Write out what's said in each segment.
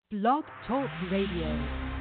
Blog Talk Radio.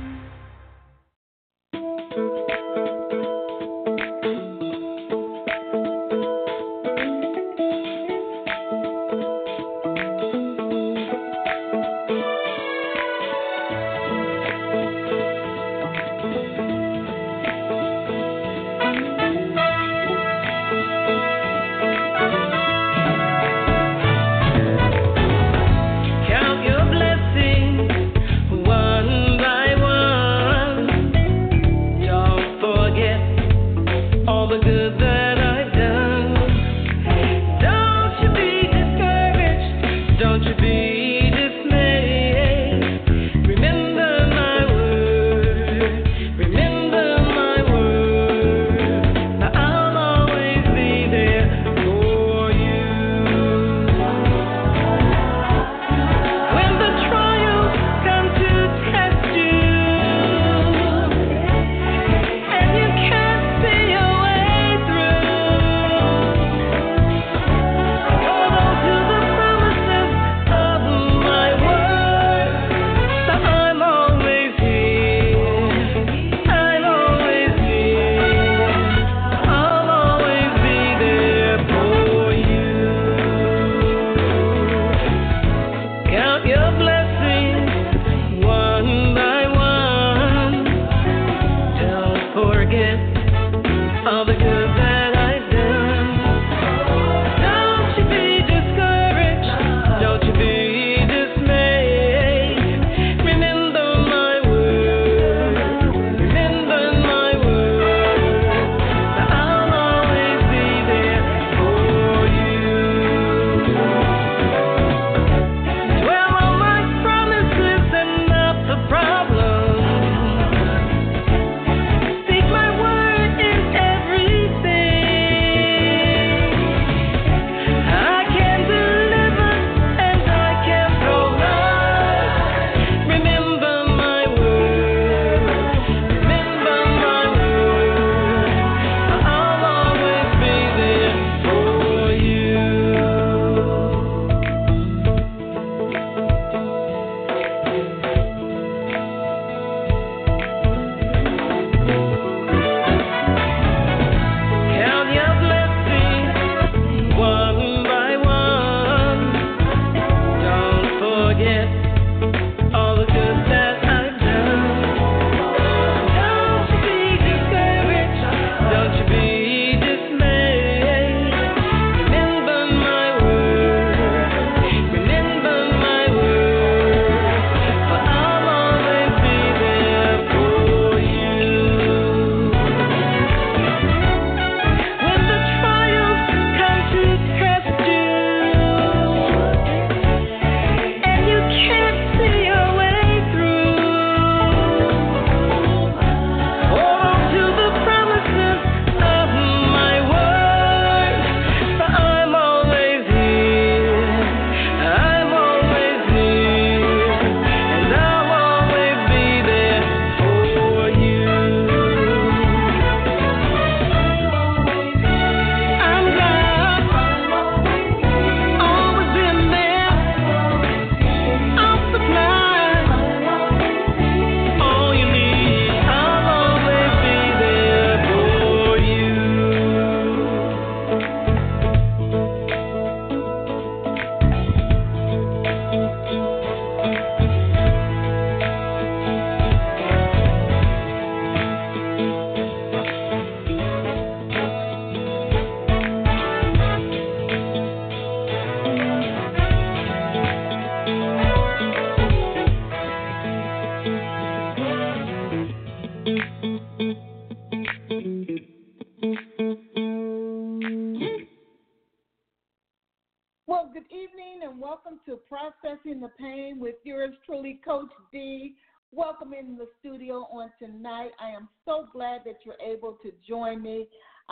Well, good evening and welcome to Processing the Pain with yours truly, Coach D. Welcome in the studio on tonight. I am so glad that you're able to join me.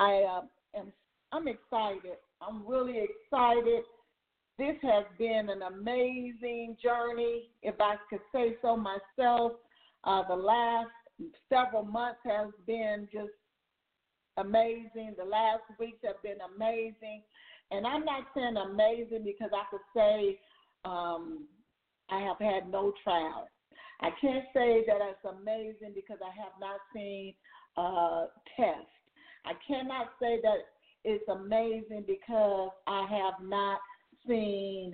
I'm excited. I'm really excited. This has been an amazing journey, if I could say so myself. The last several months has been just amazing. The last weeks have been amazing. And I'm not saying amazing because I could say I have had no trial. I can't say that it's amazing because I have not seen test. I cannot say that it's amazing because I have not seen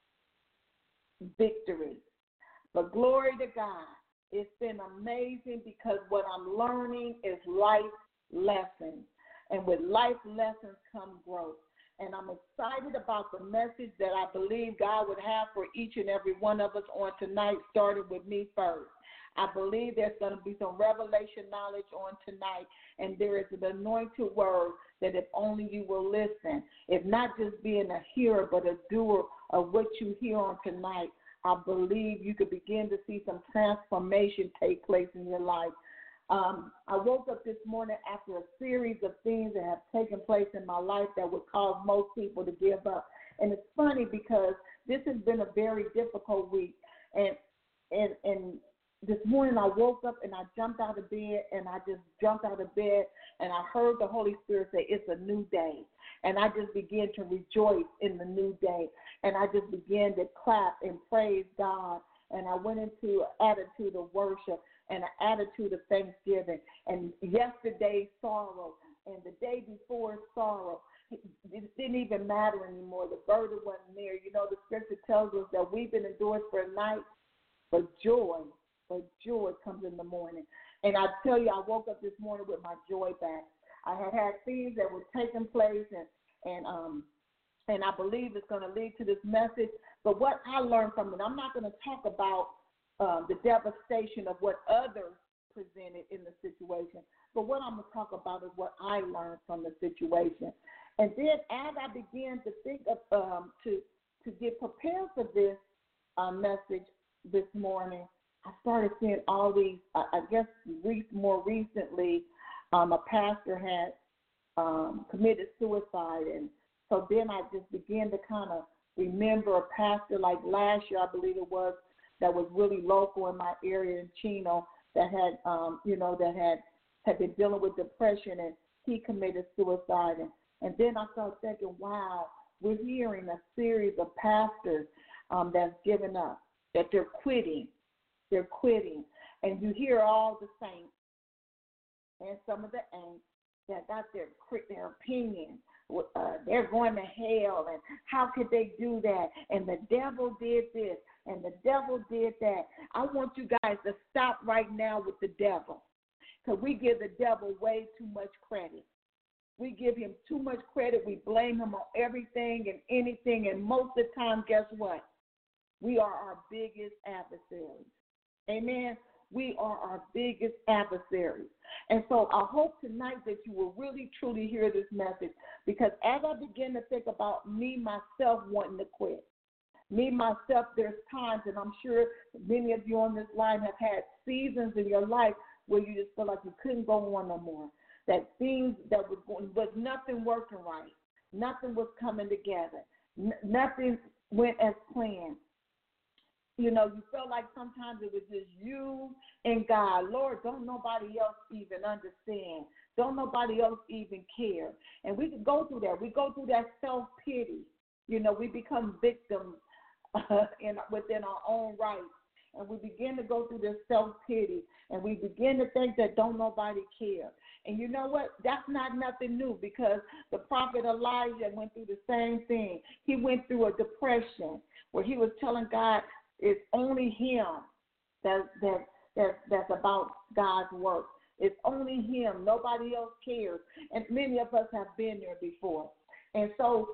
victory. But glory to God, it's been amazing because what I'm learning is life lessons. And with life lessons come growth. And I'm excited about the message that I believe God would have for each and every one of us on tonight, starting with me first. I believe there's going to be some revelation knowledge on tonight, and there is an anointed word that if only you will listen, if not just being a hearer but a doer of what you hear on tonight, I believe you could begin to see some transformation take place in your life. I woke up this morning after a series of things that have taken place in my life that would cause most people to give up. And it's funny because this has been a very difficult week. And this morning I woke up and I jumped out of bed, and I just jumped out of bed and I heard the Holy Spirit say, it's a new day. And I just began to rejoice in the new day. And I just began to clap and praise God. And I went into an attitude of worship and an attitude of thanksgiving. And yesterday's sorrow and the day before sorrow, it didn't even matter anymore. The burden wasn't there. You know, the scripture tells us that weeping endures for a night, but joy comes in the morning. And I tell you, I woke up this morning with my joy back. I had things that were taking place, and I believe it's going to lead to this message. But what I learned from it, I'm not going to talk about the devastation of what others presented in the situation, but what I'm going to talk about is what I learned from the situation. And then as I began to think of to get prepared for this message this morning, I started seeing all these, I guess more recently, a pastor had committed suicide. And so then I just began to kind of remember a pastor like last year, I believe it was, that was really local in my area in Chino that had, that had been dealing with depression, and he committed suicide. And then I started thinking, wow, we're hearing a series of pastors that's given up, that they're quitting. They're quitting. And you hear all the saints and some of the ain'ts that got their opinions. They're going to hell, and how could they do that? And the devil did this, and the devil did that. I want you guys to stop right now with the devil, because we give the devil way too much credit. We give him too much credit. We blame him on everything and anything, and most of the time, guess what? We are our biggest adversaries. Amen. We are our biggest adversaries. And so I hope tonight that you will really, truly hear this message, because as I begin to think about me, myself, wanting to quit, me, myself, there's times, and I'm sure many of you on this line have had seasons in your life where you just feel like you couldn't go on no more, that things that was nothing working right, nothing was coming together, nothing went as planned. You know, you felt like sometimes it was just you and God. Lord, don't nobody else even understand. Don't nobody else even care. And we can go through that. We go through that self-pity. You know, we become victims within our own rights. And we begin to go through this self-pity. And we begin to think that don't nobody care. And you know what? That's not nothing new, because the prophet Elijah went through the same thing. He went through a depression where he was telling God, it's only him that's about God's work. It's only him. Nobody else cares. And many of us have been there before. And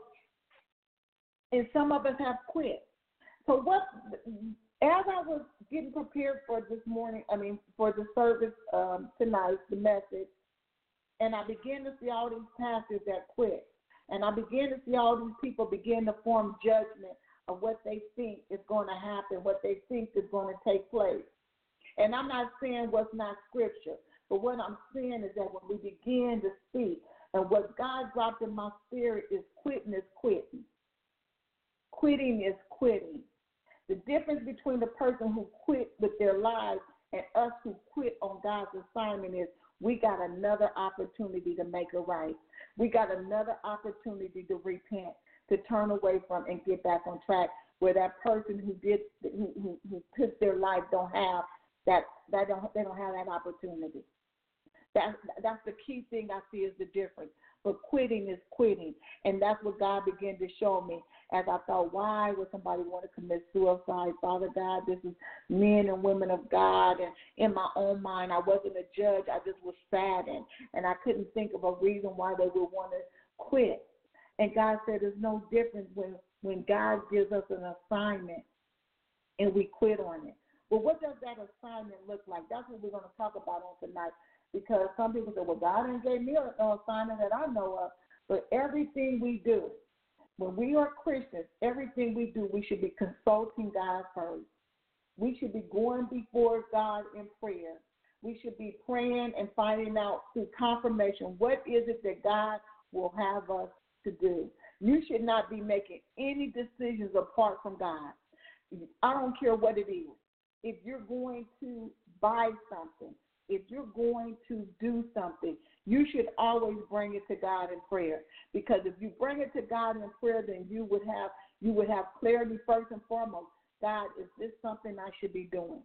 some of us have quit. So as I was getting prepared for this morning, for the service tonight, the message, and I began to see all these pastors that quit. And I began to see all these people begin to form judgment of what they think is going to happen, what they think is going to take place. And I'm not saying what's not scripture, but what I'm saying is that when we begin to speak, and what God dropped in my spirit is quitting is quitting. Quitting is quitting. The difference between the person who quit with their lives and us who quit on God's assignment is we got another opportunity to make it right. We got another opportunity to repent, to turn away from and get back on track, where that person who took their life don't have they don't have that opportunity. That's the key thing I see is the difference. But quitting is quitting, and that's what God began to show me as I thought, why would somebody want to commit suicide? Father God, this is men and women of God, and in my own mind, I wasn't a judge. I just was saddened, and I couldn't think of a reason why they would want to quit. And God said there's no difference when God gives us an assignment and we quit on it. Well, what does that assignment look like? That's what we're going to talk about on tonight. Because some people say, well, God ain't gave me an assignment that I know of. But everything we do, when we are Christians, everything we do, we should be consulting God first. We should be going before God in prayer. We should be praying and finding out through confirmation what is it that God will have us to do. You should not be making any decisions apart from God. I don't care what it is. If you're going to buy something, if you're going to do something, you should always bring it to God in prayer. Because if you bring it to God in prayer, then you would have clarity first and foremost. God, is this something I should be doing?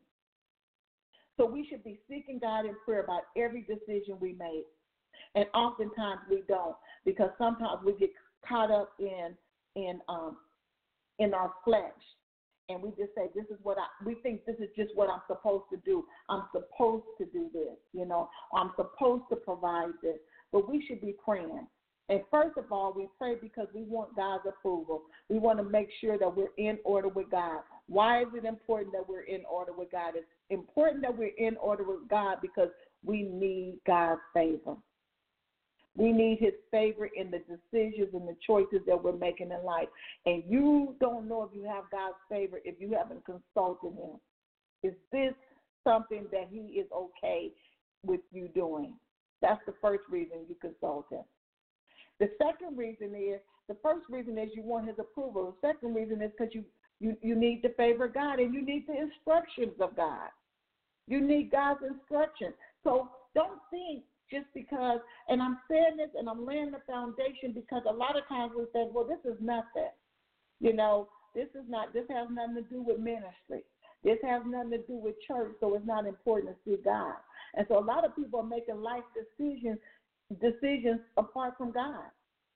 So we should be seeking God in prayer about every decision we make. And oftentimes we don't, because sometimes we get caught up in our flesh. And we just say, we think this is just what I'm supposed to do. I'm supposed to do this, I'm supposed to provide this. But we should be praying. And first of all, we pray because we want God's approval. We want to make sure that we're in order with God. Why is it important that we're in order with God? It's important that we're in order with God because we need God's favor. We need his favor in the decisions and the choices that we're making in life. And you don't know if you have God's favor if you haven't consulted him. Is this something that he is okay with you doing? That's the first reason you consult him. The second reason is, the first reason is you want his approval. The second reason is because you need the favor of God and you need the instructions of God. You need God's instructions. So don't think just because, and I'm saying this and I'm laying the foundation because a lot of times we say, well, this is nothing. This has nothing to do with ministry. This has nothing to do with church, so it's not important to see God. And so a lot of people are making life decisions apart from God.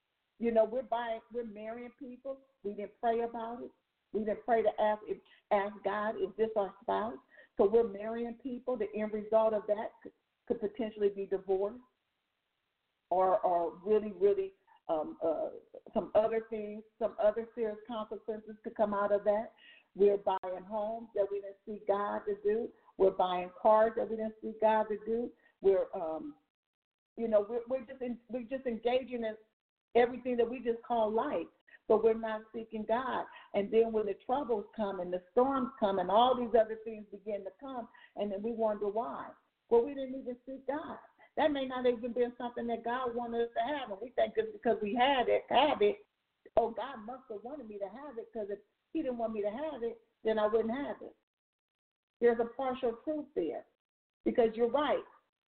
We're marrying people. We didn't pray about it. We didn't pray to ask God, is this our spouse? So we're marrying people. The end result of that could potentially be divorce or really, really some other things, some other serious consequences could come out of that. We're buying homes that we didn't see God to do. We're buying cars that we didn't see God to do. We're just engaging in everything that we just call life, but we're not seeking God. And then when the troubles come and the storms come and all these other things begin to come, and then we wonder why. Well, we didn't even seek God. That may not even been something that God wanted us to have, and we think just because we have it, oh, God must have wanted me to have it, because if he didn't want me to have it, then I wouldn't have it. There's a partial truth there, because you're right.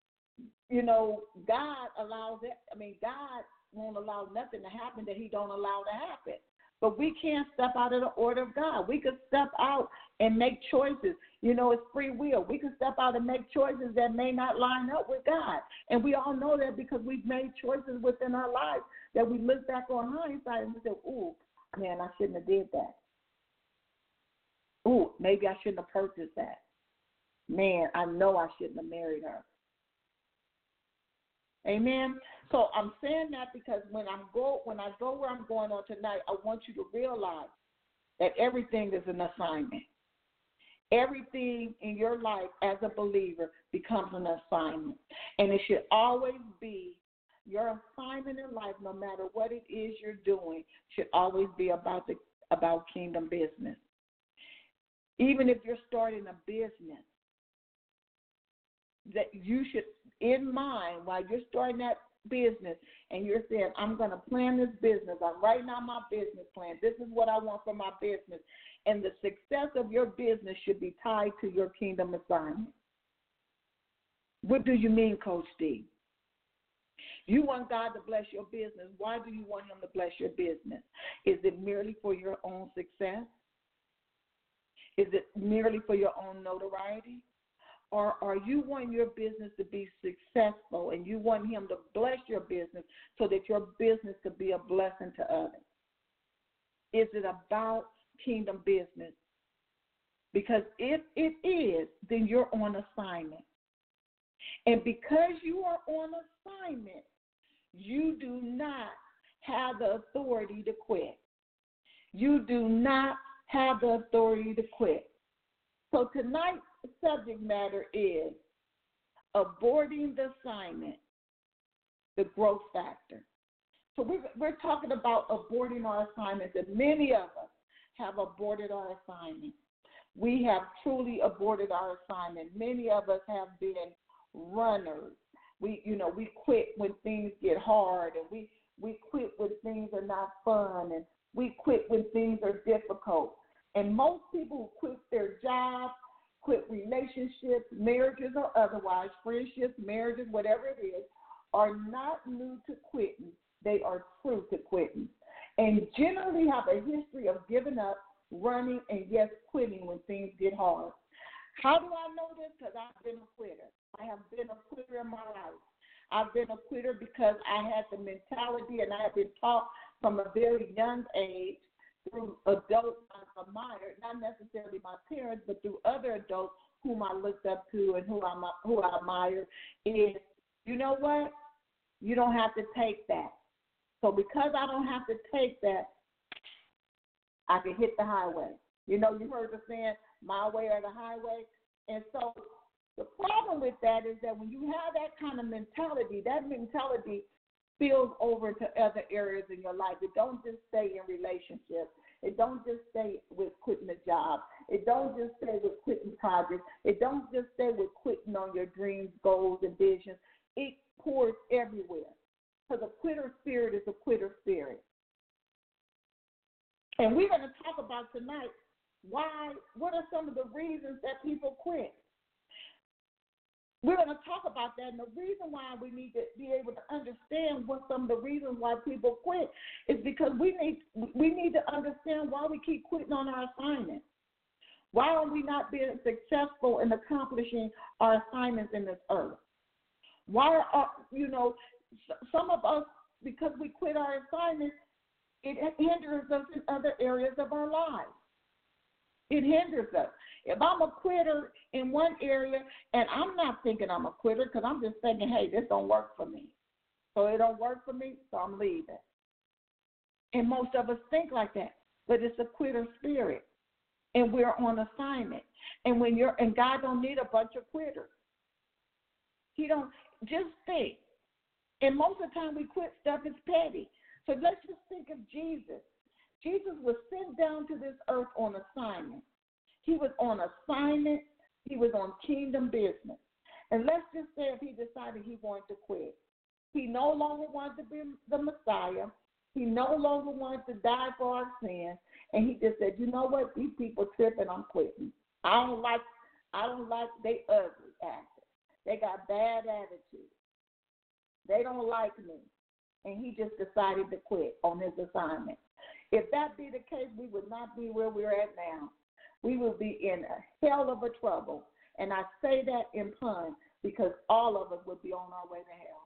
God allows it. God won't allow nothing to happen that he don't allow to happen. But we can't step out of the order of God. We could step out and make choices. It's free will. We can step out and make choices that may not line up with God. And we all know that because we've made choices within our lives that we look back on hindsight and we say, ooh, man, I shouldn't have did that. Ooh, maybe I shouldn't have purchased that. Man, I know I shouldn't have married her. Amen. So I'm saying that because when I go where I'm going on tonight, I want you to realize that everything is an assignment. Everything in your life as a believer becomes an assignment. And it should always be your assignment in life, no matter what it is you're doing, should always be about kingdom business. Even if you're starting a business, that you should, in mind, while you're starting that business and you're saying, I'm going to plan this business, I'm writing out my business plan, this is what I want for my business, and the success of your business should be tied to your kingdom assignment. What do you mean, Coach D? You want God to bless your business. Why do you want him to bless your business? Is it merely for your own success? Is it merely for your own notoriety? Or are you wanting your business to be successful and you want him to bless your business so that your business could be a blessing to others? Is it about kingdom business? Because if it is, then you're on assignment. And because you are on assignment, you do not have the authority to quit. You do not have the authority to quit. So tonight's subject matter is aborting the assignment, the growth factor. So we're talking about aborting our assignments, and many of us have aborted our assignment. We have truly aborted our assignment. Many of us have been runners. We quit when things get hard, and we quit when things are not fun, and we quit when things are difficult. And most people who quit their jobs, quit relationships, marriages or otherwise, friendships, marriages, whatever it is, are not new to quitting. They are true to quitting, and generally have a history of giving up, running, and yes, quitting when things get hard. How do I know this? Because I've been a quitter. I have been a quitter in my life. I've been a quitter because I had the mentality, and I have been taught from a very young age through adults I admired, not necessarily my parents, but through other adults whom I looked up to and who I admired, is, you know what? You don't have to take that. So because I don't have to take that, I can hit the highway. You know, you heard the saying, my way or the highway. And so the problem with that is that when you have that kind of mentality, that mentality spills over to other areas in your life. It don't just stay in relationships. It don't just stay with quitting a job. It don't just stay with quitting projects. It don't just stay with quitting on your dreams, goals, and visions. It pours everywhere. Because a quitter spirit is a quitter spirit. And we're going to talk about tonight what are some of the reasons that people quit. We're going to talk about that, and the reason why we need to be able to understand what some of the reasons why people quit is because we need to understand why we keep quitting on our assignments. Why are we not being successful in accomplishing our assignments in this earth? Why are, some of us, because we quit our assignments, it hinders us in other areas of our lives. It hinders us. If I'm a quitter in one area, and I'm not thinking I'm a quitter because I'm just thinking, hey, this don't work for me. So it don't work for me, so I'm leaving. And most of us think like that, but it's a quitter spirit, and we're on assignment. And God don't need a bunch of quitters. He don't. Just think. And most of the time we quit stuff is petty. So let's just think of Jesus. Jesus was sent down to this earth on assignment. He was on assignment. He was on kingdom business. And let's just say if he decided he wanted to quit. He no longer wanted to be the Messiah. He no longer wanted to die for our sins. And he just said, you know what? These people tripping, I'm quitting. I don't like, they ugly actors. They got bad attitude. They don't like me. And he just decided to quit on his assignment. If that be the case, we would not be where we're at now. We would be in a hell of a trouble. And I say that in pun because all of us would be on our way to hell.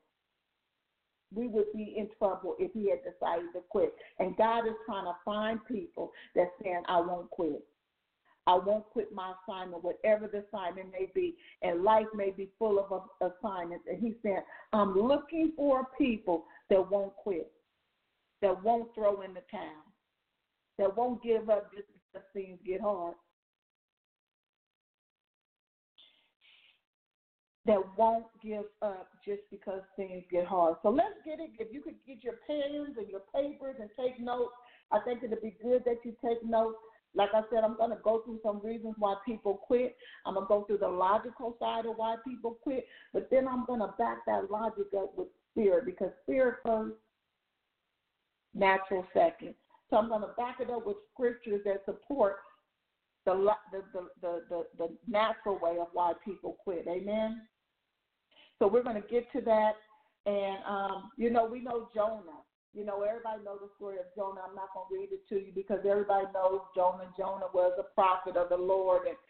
We would be in trouble if he had decided to quit. And God is trying to find people that saying, I won't quit. I won't quit my assignment, whatever the assignment may be. And life may be full of assignments. And he's saying, I'm looking for people that won't quit, that won't throw in the towel, that won't give up just because things get hard, that won't give up just because things get hard. So let's get it. If you could get your pens and your papers and take notes, I think it would be good that you take notes. Like I said, I'm going to go through some reasons why people quit. I'm going to go through the logical side of why people quit, but then I'm going to back that logic up with spirit, because spirit first, natural second. So I'm going to back it up with scriptures that support the natural way of why people quit. Amen? So we're going to get to that. And, we know Jonah. Everybody knows the story of Jonah. I'm not going to read it to you because everybody knows Jonah. Jonah was a prophet of the Lord, and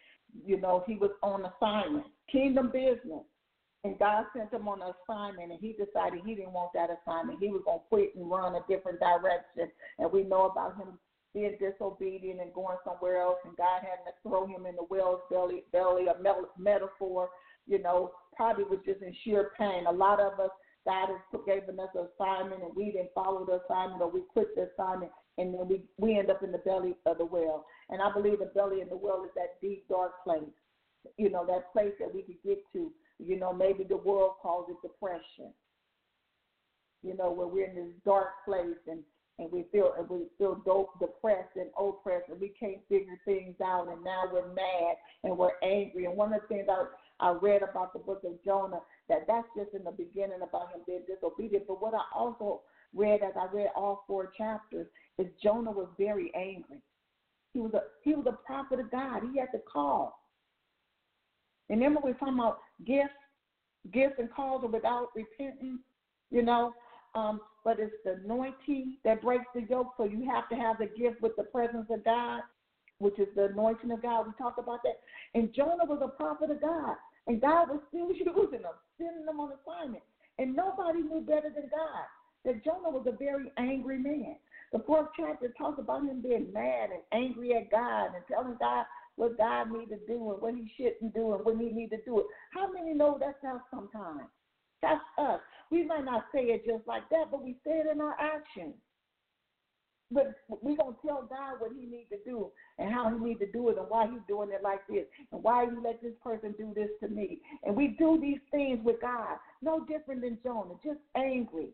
he was on assignment, kingdom business. And God sent him on an assignment, and he decided he didn't want that assignment. He was going to quit and run a different direction. And we know about him being disobedient and going somewhere else, and God had to throw him in the whale's belly, a metaphor, probably was just in sheer pain. A lot of us, God has given us an assignment, and we didn't follow the assignment, or we quit the assignment, and then we end up in the belly of the whale. And I believe the belly of the whale is that deep, dark place, that place that we could get to. Maybe the world calls it depression, where we're in this dark place and we feel depressed and oppressed, and we can't figure things out, and now we're mad and we're angry. And one of the things I read about the book of Jonah, that's just in the beginning about him being disobedient. But what I also read as I read all 4 chapters is Jonah was very angry. He was a prophet of God. He had to call. And remember we were talking about gifts and calls are without repentance, but it's the anointing that breaks the yoke. So you have to have the gift with the presence of God, which is the anointing of God. We talked about that. And Jonah was a prophet of God, and God was still using him, sending him on assignment. And nobody knew better than God that Jonah was a very angry man. The 4th chapter talks about him being mad and angry at God and telling God what God needs to do and what he shouldn't do and when he needs to do it. How many know that's us sometimes? That's us. We might not say it just like that, but we say it in our actions. But we're going to tell God what he needs to do and how he needs to do it and why he's doing it like this and why you let this person do this to me. And we do these things with God, no different than Jonah, just angry,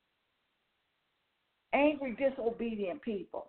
disobedient people.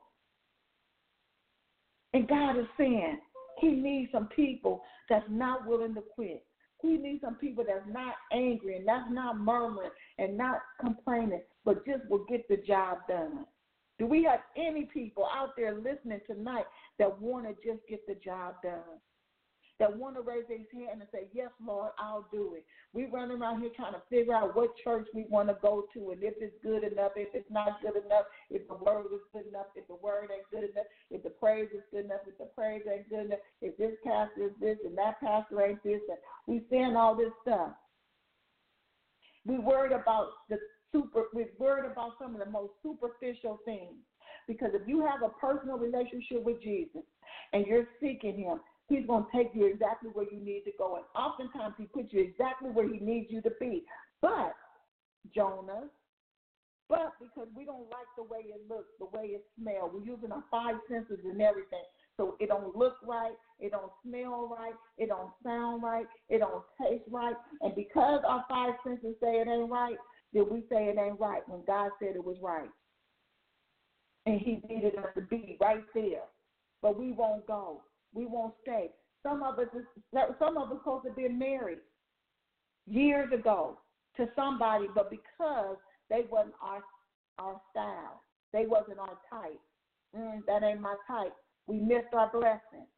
And God is saying, he needs some people that's not willing to quit. He needs some people that's not angry and that's not murmuring and not complaining, but just will get the job done. Do we have any people out there listening tonight that want to just get the job done? That want to raise their hand and say, yes, Lord, I'll do it. We run around here trying to figure out what church we want to go to and if it's good enough, if it's not good enough, if the word is good enough, if the word ain't good enough, if the praise is good enough, if the praise ain't good enough, if this pastor is this and that pastor ain't this. And we saying all this stuff. We're worried about some of the most superficial things. Because if you have a personal relationship with Jesus and you're seeking him, he's going to take you exactly where you need to go. And oftentimes he puts you exactly where he needs you to be. But, Jonah, because we don't like the way it looks, the way it smells. We're using our 5 senses and everything. So it don't look right, it don't smell right, it don't sound right, it don't taste right. And because our 5 senses say it ain't right, then we say it ain't right when God said it was right. And he needed us to be right there. But we won't go. We won't stay. Some of us supposed to be married years ago to somebody, but because they wasn't our style, they wasn't our type. That ain't my type. We missed our blessing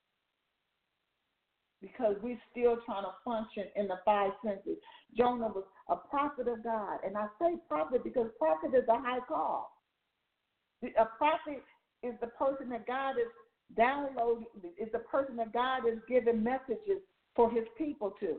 because we're still trying to function in the 5 senses. Jonah was a prophet of God, and I say prophet because prophet is a high call. A prophet is the person that God is downloading, is the person that God is giving messages for his people to.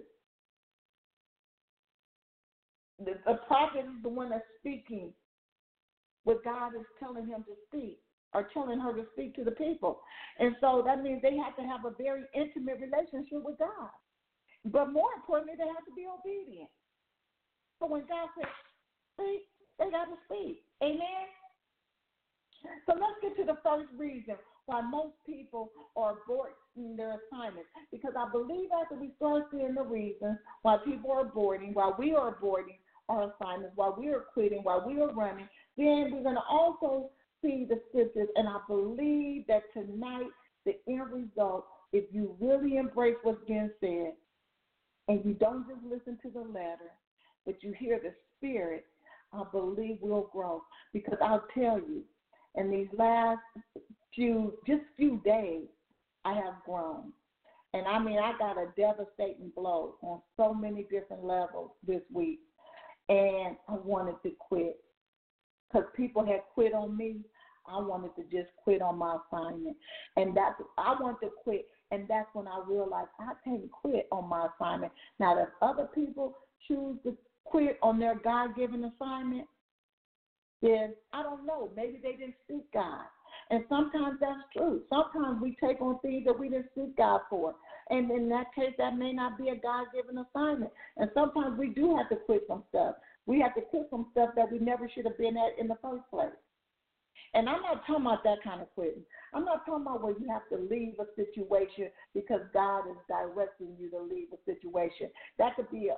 The prophet is the one that's speaking what God is telling him to speak or telling her to speak to the people. And so that means they have to have a very intimate relationship with God. But more importantly, they have to be obedient. So when God says speak, they got to speak. Amen? So let's get to the first reason why most people are aborting their assignments. Because I believe after we start seeing the reasons why people are aborting, why we are aborting our assignments, why we are quitting, why we are running, then we're going to also see the scriptures. And I believe that tonight, the end result, if you really embrace what's being said, and you don't just listen to the letter, but you hear the spirit, I believe we'll grow. Because I'll tell you, in these last few days, I have grown. And I mean, I got a devastating blow on so many different levels this week. And I wanted to quit. Because people had quit on me, I wanted to just quit on my assignment. And I wanted to quit And that's when I realized I can't quit on my assignment. Now, if other people choose to quit on their God-given assignment, then I don't know. Maybe they didn't seek God. And sometimes that's true. Sometimes we take on things that we didn't seek God for. And in that case, that may not be a God-given assignment. And sometimes we do have to quit some stuff. We have to quit some stuff that we never should have been at in the first place. And I'm not talking about that kind of quitting. I'm not talking about where you have to leave a situation because God is directing you to leave a situation. That could be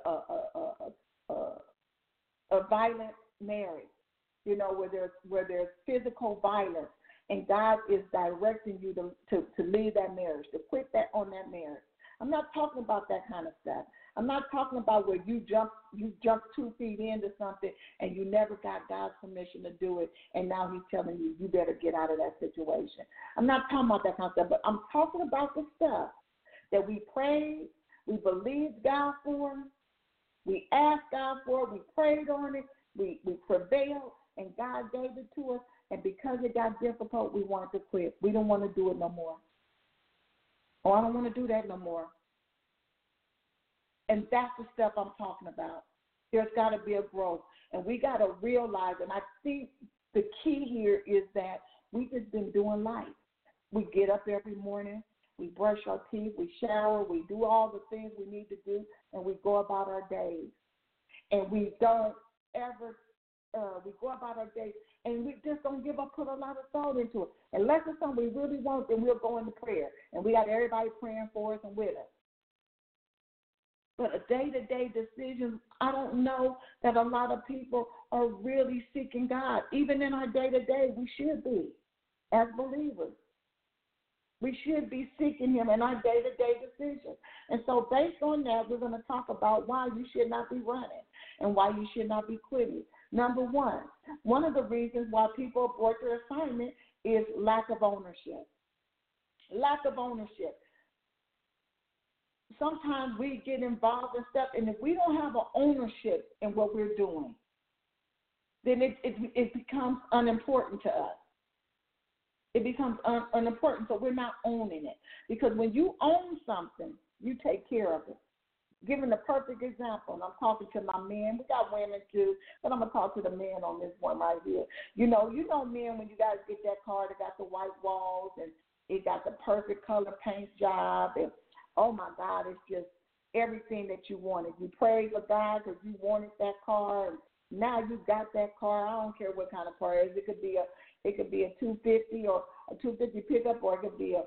a violent marriage, you know, where there's physical violence, and God is directing you to leave that marriage, to quit that on that marriage. I'm not talking about that kind of stuff. I'm not talking about where you jump 2 feet into something and you never got God's permission to do it, and now he's telling you, you better get out of that situation. I'm not talking about that kind of stuff, but I'm talking about the stuff that we prayed, we believed God for, we asked God for, we prayed on it, we prevailed, and God gave it to us, and because it got difficult, we wanted to quit. We don't want to do it no more. Oh, I don't want to do that no more. And that's the stuff I'm talking about. There's got to be a growth. And we got to realize, and I think the key here is that we've just been doing life. We get up every morning, we brush our teeth, we shower, we do all the things we need to do, and we go about our days. And we don't ever, we go about our days, and we just don't put a lot of thought into it. Unless it's something we really want, then we'll go into prayer. And we got everybody praying for us and with us. But a day-to-day decision, I don't know that a lot of people are really seeking God. Even in our day-to-day, we should be, as believers. We should be seeking him in our day-to-day decisions. And so based on that, we're going to talk about why you should not be running and why you should not be quitting. Number one of the reasons why people abort their assignment is lack of ownership. Lack of ownership. Sometimes we get involved in stuff, and if we don't have an ownership in what we're doing, then it becomes unimportant to us. It becomes unimportant, so we're not owning it. Because when you own something, you take care of it. Giving the perfect example, and I'm talking to my men. We got women too, but I'm going to talk to the men on this one right here. You know men, when you guys get that car that got the white walls and it got the perfect color paint job, and oh, my God, it's just everything that you wanted. You prayed for God because you wanted that car, and now you got that car. I don't care what kind of car it is. It could be a 250 or a 250 pickup, or it could be a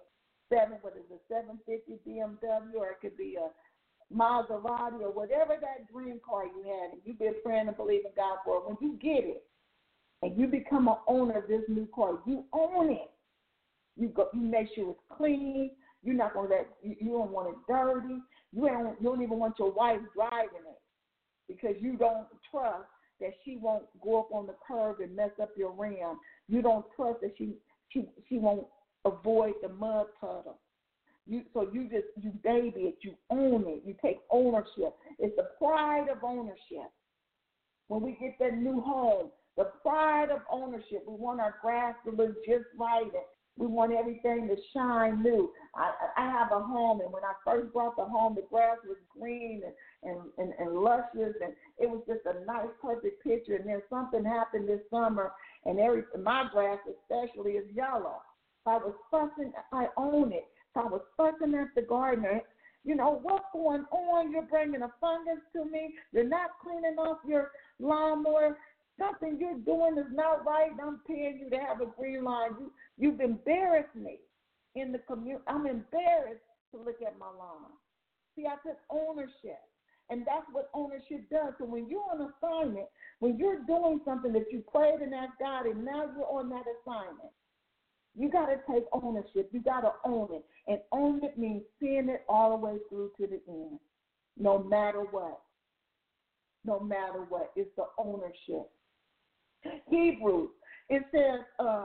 750 BMW, or it could be a Maserati, or whatever that dream car you had, and you've been praying and believing God for it. When you get it and you become an owner of this new car, you own it. You make sure it's clean. You're not gonna you don't want it dirty. You don't even want your wife driving it because you don't trust that she won't go up on the curb and mess up your rim. You don't trust that she won't avoid the mud puddle. So you baby it, you own it, you take ownership. It's the pride of ownership. When we get that new home, the pride of ownership. We want our grass to look just right. We want everything to shine new. I have a home, and when I first brought the home, the grass was green and luscious, and it was just a nice, perfect picture. And then something happened this summer, and my grass especially is yellow. So I was fussing. I own it. So I was fussing at the gardener. You know, what's going on? You're bringing a fungus to me. You're not cleaning off your lawnmower. Something you're doing is not right. I'm paying you to have a green line. You've embarrassed me in the community. I'm embarrassed to look at my lawn. See, I took ownership. And that's what ownership does. So when you're on assignment, when you're doing something that you prayed and asked God, and now you're on that assignment, you got to take ownership. You got to own it. And own it means seeing it all the way through to the end, no matter what. No matter what. It's the ownership. Hebrews, it says,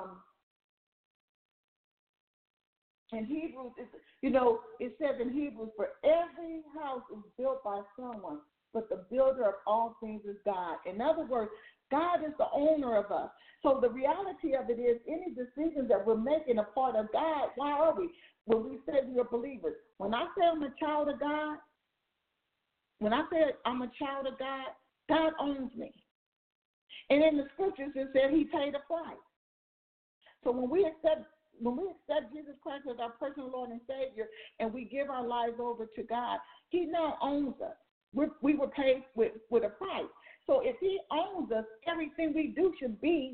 in Hebrews, it says in Hebrews, for every house is built by someone, but the builder of all things is God. In other words, God is the owner of us. So the reality of it is any decisions that we're making a part of God. Why are we? when we say we are believers. When I say I'm a child of God, when I say I'm a child of God, God owns me. And in the scriptures it said he paid a price. So when we accept Jesus Christ as our personal Lord and Savior, and we give our lives over to God, he now owns us. We were paid with a price. So if he owns us, everything we do should be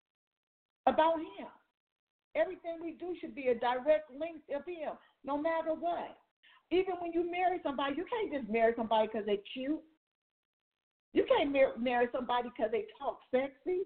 about him. Everything we do should be a direct link of him, no matter what. Even when you marry somebody, you can't just marry somebody because they're cute. You can't marry somebody because they talk sexy.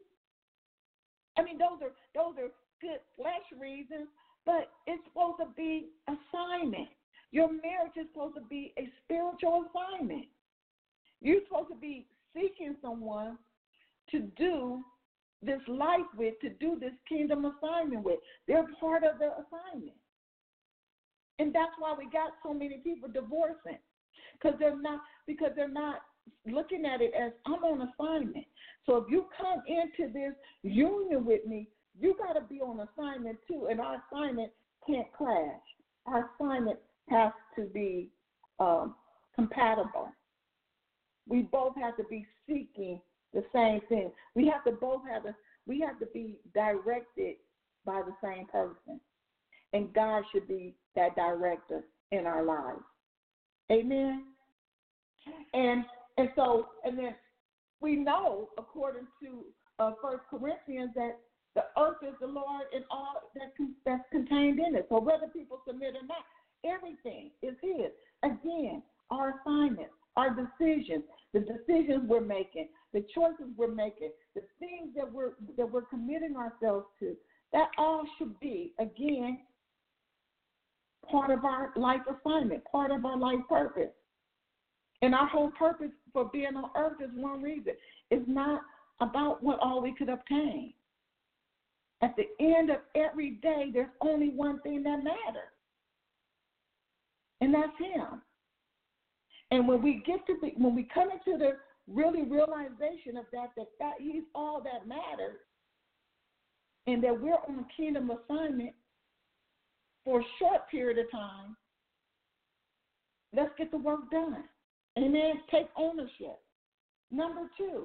I mean, those are good flesh reasons, but it's supposed to be assignment. Your marriage is supposed to be a spiritual assignment. You're supposed to be seeking someone to do this life with, to do this kingdom assignment with. They're part of the assignment. And that's why we got so many people divorcing, because they're not looking at it as I'm on assignment. So if you come into this union with me, you got to be on assignment too, and our assignment can't clash. Our assignment has to be compatible. We both have to be seeking the same thing. We have to be directed by the same person, and God should be that director in our lives. Amen. And then we know, according to 1 Corinthians, that the earth is the Lord and all that's contained in it. So whether people submit or not, everything is his. Again, our assignments, our decisions, the decisions we're making, the choices we're making, the things that we're committing ourselves to, that all should be, again, part of our life assignment, part of our life purpose. And our whole purpose for being on earth is one reason. It's not about what all we could obtain. At the end of every day, there's only one thing that matters, and that's him. And when we come into the realization of that he's all that matters, and that we're on a kingdom assignment for a short period of time, let's get the work done. Amen. Take ownership. Number 2,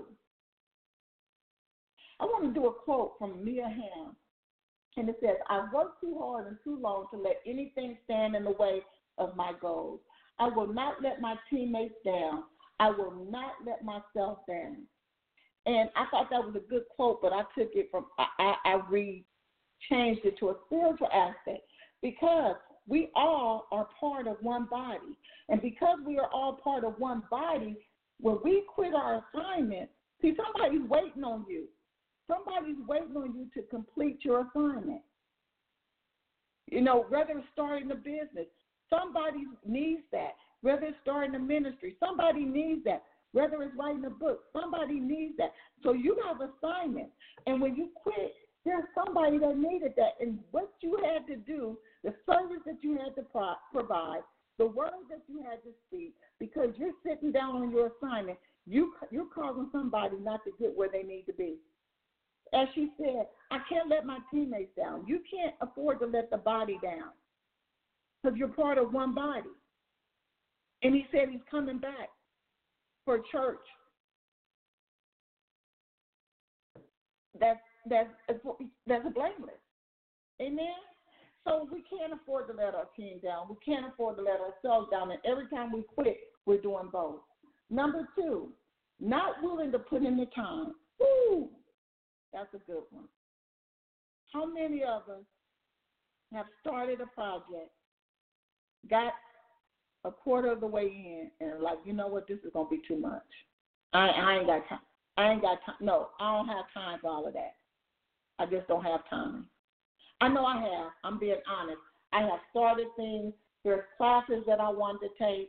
I want to do a quote from Mia Hamm, and it says, "I've worked too hard and too long to let anything stand in the way of my goals. I will not let my teammates down. I will not let myself down." And I thought that was a good quote, but I took it from, I changed it to a spiritual aspect, because we all are part of one body. And because we are all part of one body, when we quit our assignment, see, somebody's waiting on you. Somebody's waiting on you to complete your assignment. You know, whether it's starting a business, somebody needs that. Whether it's starting a ministry, somebody needs that. Whether it's writing a book, somebody needs that. So you have assignments. And when you quit, there's somebody that needed that. And what you had to do, the service that you had to provide, the words that you had to speak, because you're sitting down on your assignment, you're causing somebody not to get where they need to be. As she said, I can't let my teammates down. You can't afford to let the body down, because you're part of one body. And he said he's coming back for a church that's blameless. Amen? So we can't afford to let our team down. We can't afford to let ourselves down. And every time we quit, we're doing both. Number 2, not willing to put in the time. Woo! That's a good one. How many of us have started a project, got a quarter of the way in, and like, you know what, this is going to be too much. I ain't got time. No, I don't have time for all of that. I just don't have time. I know I have. I'm being honest. I have started things. There's classes that I wanted to take.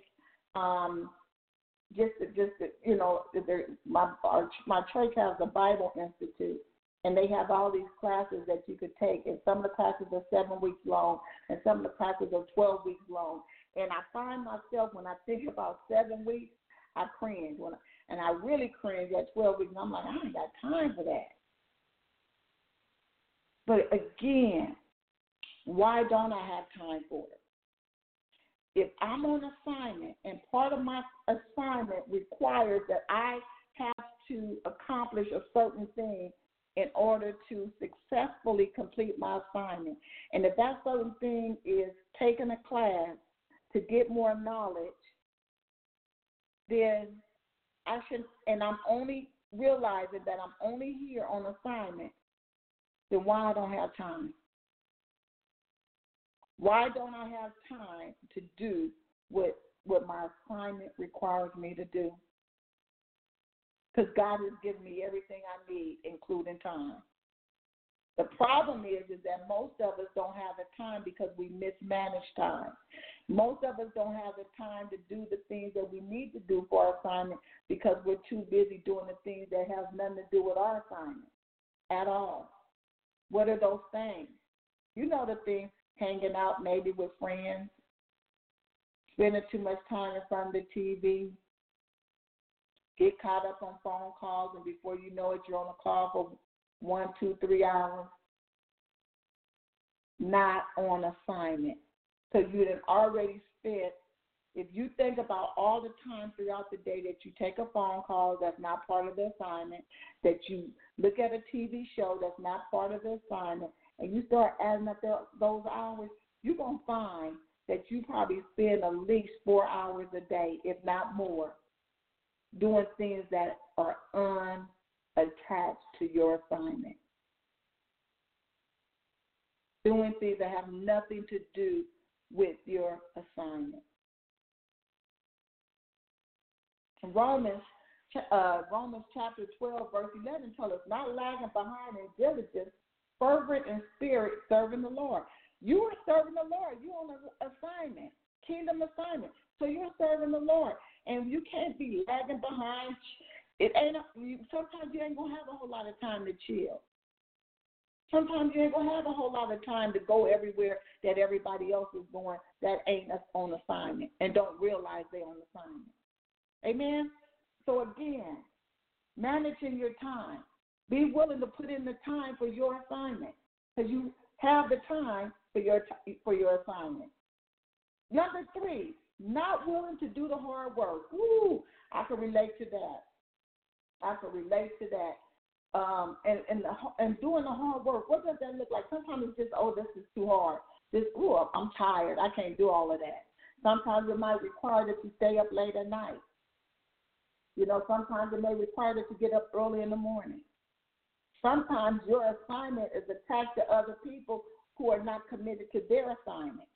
My church has a Bible Institute, and they have all these classes that you could take. And some of the classes are 7 weeks long, and some of the classes are 12 weeks long. And I find myself, when I think about 7 weeks, I cringe. And I really cringe at 12 weeks. And I'm like, I ain't got time for that. But again, Why don't I have time for it? If I'm on assignment and part of my assignment requires that I have to accomplish a certain thing in order to successfully complete my assignment, and if that certain thing is taking a class to get more knowledge, then I should, and I'm only realizing that I'm only here on assignment, then why I don't have time? Why don't I have time to do what my assignment requires me to do? Because God has given me everything I need, including time. The problem is that most of us don't have the time because we mismanage time. Most of us don't have the time to do the things that we need to do for our assignment because we're too busy doing the things that have nothing to do with our assignment at all. What are those things? You know the things, hanging out maybe with friends, spending too much time in front of the TV, get caught up on phone calls, and before you know it, you're on a call for 1, 2, 3 hours, not on assignment. So you had already spent, if you think about all the time throughout the day that you take a phone call that's not part of the assignment, that you look at a TV show that's not part of the assignment, and you start adding up those hours, you're going to find that you probably spend at least 4 hours a day, if not more, doing things that are unattached to your assignment. Doing things that have nothing to do with your assignment. In Romans chapter 12, verse 11 tells us, not lagging behind in diligence, fervent in spirit, serving the Lord. You are serving the Lord. You're on an assignment, kingdom assignment. So you're serving the Lord. And you can't be lagging behind. Sometimes you ain't going to have a whole lot of time to chill. Sometimes you ain't going to have a whole lot of time to go everywhere that everybody else is going that ain't on assignment and don't realize they're on assignment. Amen? So again, managing your time. Be willing to put in the time for your assignment because you have the time for your assignment. Number 3, not willing to do the hard work. Ooh, I can relate to that. And doing the hard work, what does that look like? Sometimes it's just, this is too hard. I'm tired. I can't do all of that. Sometimes it might require that you stay up late at night. Sometimes it may require that you get up early in the morning. Sometimes your assignment is attached to other people who are not committed to their assignment.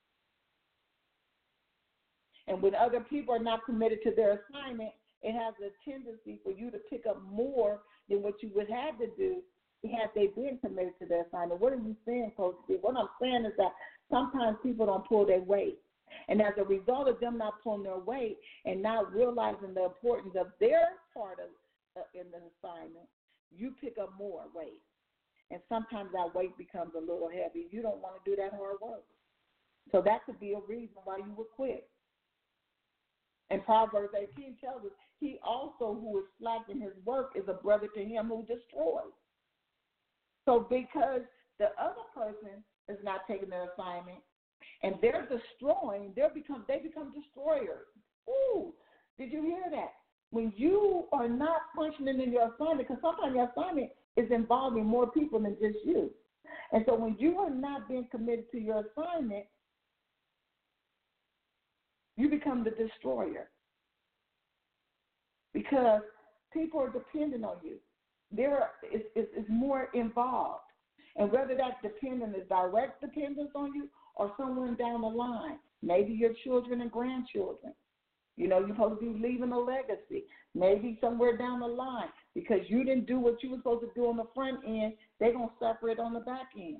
And when other people are not committed to their assignment, it has a tendency for you to pick up more than what you would have to do had they been committed to their assignment. What are you saying, Coach D? What I'm saying is that sometimes people don't pull their weight. And as a result of them not pulling their weight and not realizing the importance of their part in the assignment, you pick up more weight. And sometimes that weight becomes a little heavy. You don't want to do that hard work. So that could be a reason why you would quit. And Proverbs 18 tells us, he also who is slack in his work is a brother to him who destroys. So because the other person is not taking their assignment and they're destroying, they become destroyers. Ooh, did you hear that? When you are not functioning in your assignment, because sometimes your assignment is involving more people than just you. And so when you are not being committed to your assignment, you become the destroyer because people are dependent on you. It's more involved. And whether that dependence is direct dependence on you or someone down the line, maybe your children and grandchildren. You're supposed to be leaving a legacy, maybe somewhere down the line, because you didn't do what you were supposed to do on the front end, they're going to suffer it on the back end.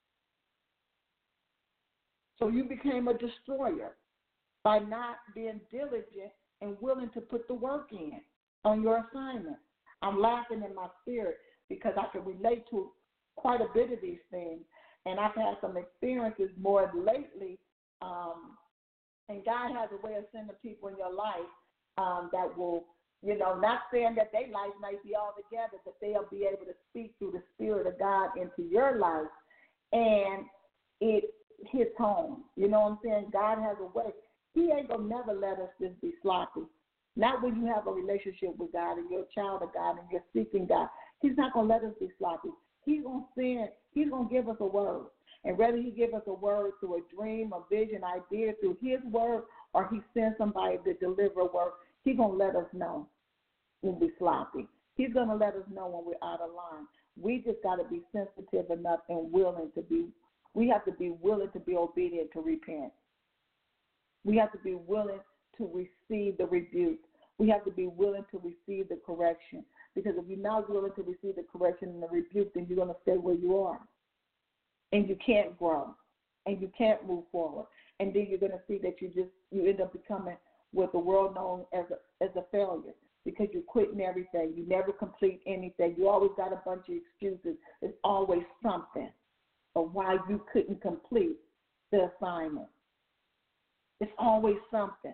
So you became a destroyer by not being diligent and willing to put the work in on your assignment. I'm laughing in my spirit because I can relate to quite a bit of these things, and I've had some experiences more lately. And God has a way of sending people in your life that will, not saying that their life might be all together, but they'll be able to speak through the Spirit of God into your life. And it his home. You know what I'm saying? God has a way. He ain't going to never let us just be sloppy. Not when you have a relationship with God and you're a child of God and you're seeking God. He's not going to let us be sloppy. He's going to send, he's going to give us a word. And whether he give us a word through a dream, a vision, idea, through his word, or he sends somebody to deliver a word, he's going to let us know when we're sloppy. He's going to let us know when we're out of line. We just got to be sensitive enough and willing to be, we have to be willing to be obedient to repent. We have to be willing to receive the rebuke. We have to be willing to receive the correction. Because if you're not willing to receive the correction and the rebuke, then you're going to stay where you are. And you can't grow. And you can't move forward. And then you're going to see that you end up becoming what the world knows as a failure. Because you're quitting everything. You never complete anything. You always got a bunch of excuses. There's always something of why you couldn't complete the assignment. It's always something.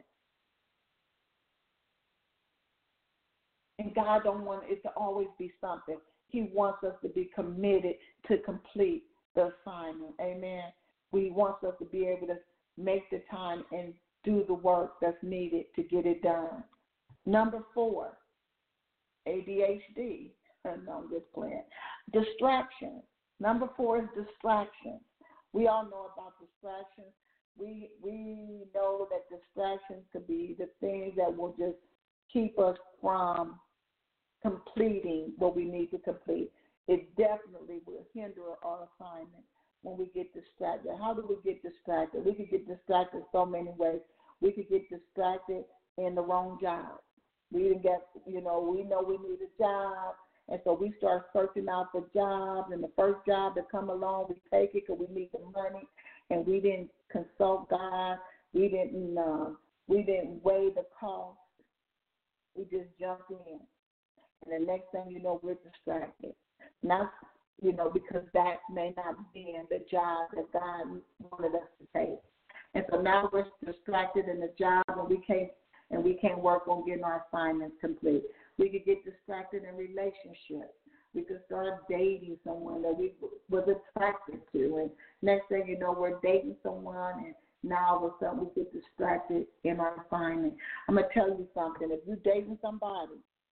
And God don't want it to always be something. He wants us to be committed to complete the assignment. Amen. He wants us to be able to make the time and do the work that's needed to get it done. Number 4, ADHD. No, I'm just playing. Distractions. Number 4 is distractions. We all know about distractions. We know that distractions could be the things that will just keep us from completing what we need to complete. It definitely will hinder our assignment when we get distracted. How do we get distracted? We could get distracted so many ways. We could get distracted in the wrong job. We didn't get, we know we need a job, and so we start searching out for jobs, and the first job that come along, we take it because we need the money, and we didn't consult God. We didn't weigh the cost. We just jumped in. And the next thing you know, we're distracted. Not, because that may not be the job that God wanted us to take. And so now we're distracted in the job, and we can't work on getting our assignments complete. We could get distracted in relationships. We could start dating someone that we was attracted to, and next thing you know, we're dating someone, and now all of a sudden we get distracted in our assignment. I'm going to tell you something. If you're dating somebody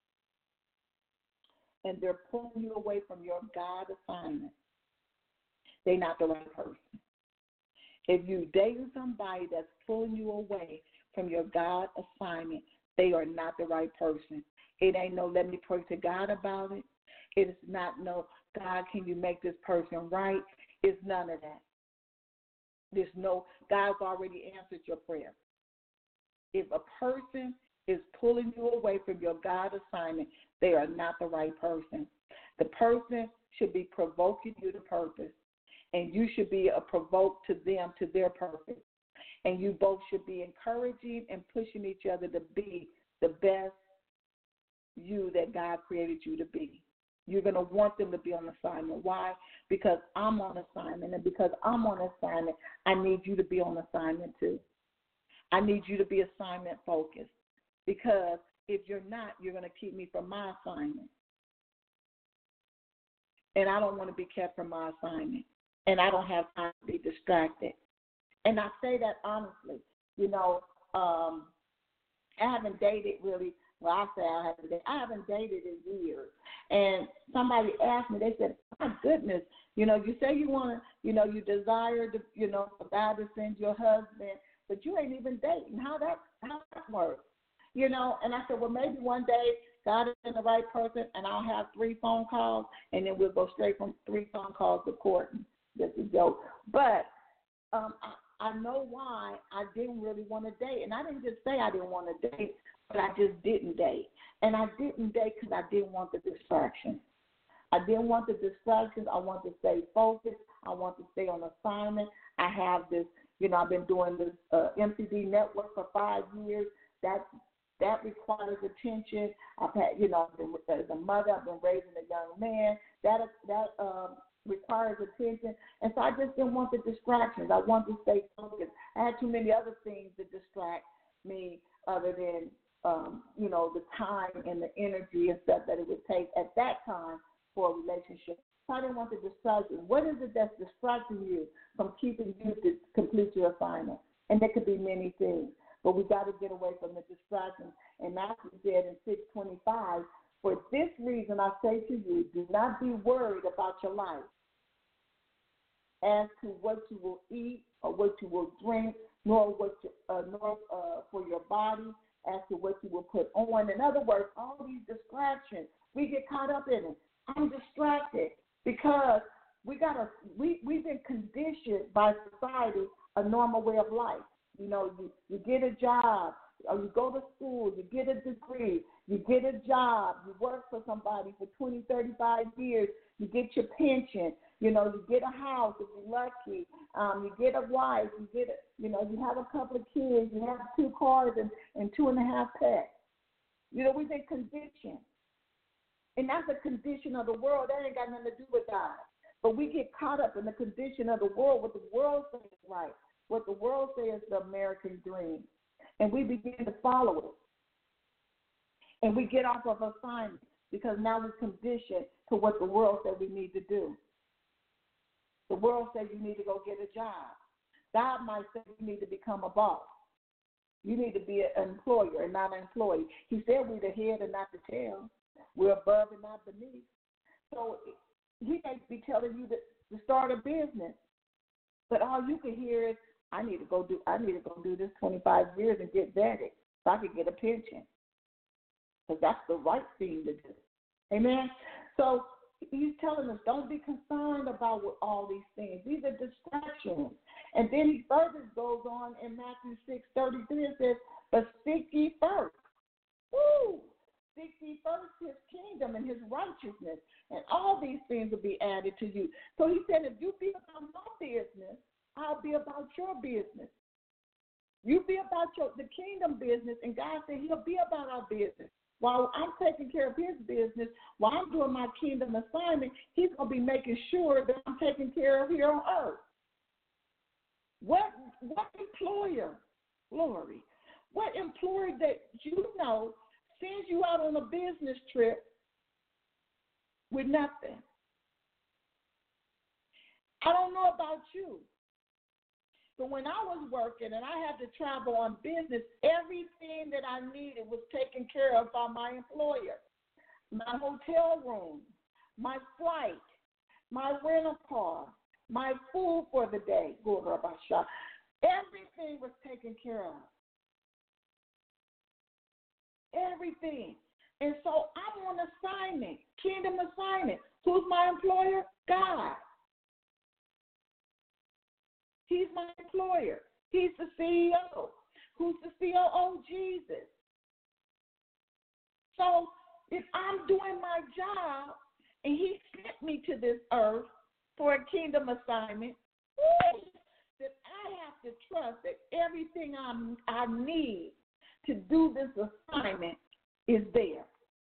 and they're pulling you away from your God assignment, they're not the right person. If you're dating somebody that's pulling you away from your God assignment, they are not the right person. It ain't no let me pray to God about it. It is not no, God, can you make this person right? It's none of that. There's no, God's already answered your prayer. If a person is pulling you away from your God assignment, they are not the right person. The person should be provoking you to purpose, and you should be a provoke to them to their purpose. And you both should be encouraging and pushing each other to be the best you that God created you to be. You're going to want them to be on assignment. Why? Because I'm on assignment. And because I'm on assignment, I need you to be on assignment too. I need you to be assignment focused. Because if you're not, you're going to keep me from my assignment. And I don't want to be kept from my assignment. And I don't have time to be distracted. And I say that honestly. I haven't dated really. Well, I say I haven't dated in years. And somebody asked me, they said, my goodness, you say you want to, you desire to, for God to send your husband, but you ain't even dating. How that works? And I said, well, maybe one day God is in the right person and I'll have 3 phone calls and then we'll go straight from 3 phone calls to court. Just a joke. But I know why I didn't really want to date. And I didn't just say I didn't want to date, but I just didn't date. And I didn't date because I didn't want the distractions. I didn't want the distractions. I want to stay focused. I want to stay on assignment. I have this, I've been doing this MCD network for 5 years. That requires attention. I've had, as a mother, I've been raising a young man. That requires attention. And so I just didn't want the distractions. I wanted to stay focused. I had too many other things to distract me other than, the time and the energy and stuff that it would take at that time for a relationship Satan wants to distract you. What is it that's distracting you from keeping you to complete your assignment? And there could be many things, but we got to get away from the distractions. And Matthew said in 6:25, for this reason I say to you, do not be worried about your life as to what you will eat or what you will drink, nor for your body as to what you will put on. In other words, all these distractions, we get caught up in it. I'm distracted because we've been conditioned by society a normal way of life. You know, you get a job, or you go to school, you get a degree, you get a job, you work for somebody for 20, 35 years, you get your pension, you know, you get a house if you're lucky, you get a wife, you have a couple of kids, you have 2 cars and 2.5 pets. You know, we've been conditioned. And that's a condition of the world. That ain't got nothing to do with God. But we get caught up in the condition of the world, what the world says is right, what the world says is the American dream. And we begin to follow it. And we get off of assignment because now we're conditioned to what the world said we need to do. The world said you need to go get a job. God might say you need to become a boss. You need to be an employer and not an employee. He said we're the head and not the tail. We're above and not beneath. So he may be telling you to start a business, but all you can hear is, I need to go do this 25 years and get vetted so I can get a pension. Because that's the right thing to do. Amen? So he's telling us, don't be concerned about all these things. These are distractions. And then he further goes on in Matthew 6:33 and says, but seek ye first. Woo! Seek ye first his kingdom and his righteousness, and all these things will be added to you. So he said, if you be about my business, I'll be about your business. You be about the kingdom business, and God said he'll be about our business. While I'm taking care of his business, while I'm doing my kingdom assignment, he's going to be making sure that I'm taken care of here on earth. What employer, glory, what employer that you know sends you out on a business trip with nothing? I don't know about you, but when I was working and I had to travel on business, everything that I needed was taken care of by my employer. My hotel room, my flight, my rental car, my food for the day, everything was taken care of. Everything. And so I'm on assignment, kingdom assignment. Who's my employer? God. He's my employer. He's the CEO. Who's the COO? Jesus. So if I'm doing my job and he sent me to this earth for a kingdom assignment, then I have to trust that everything I need to do this assignment is there.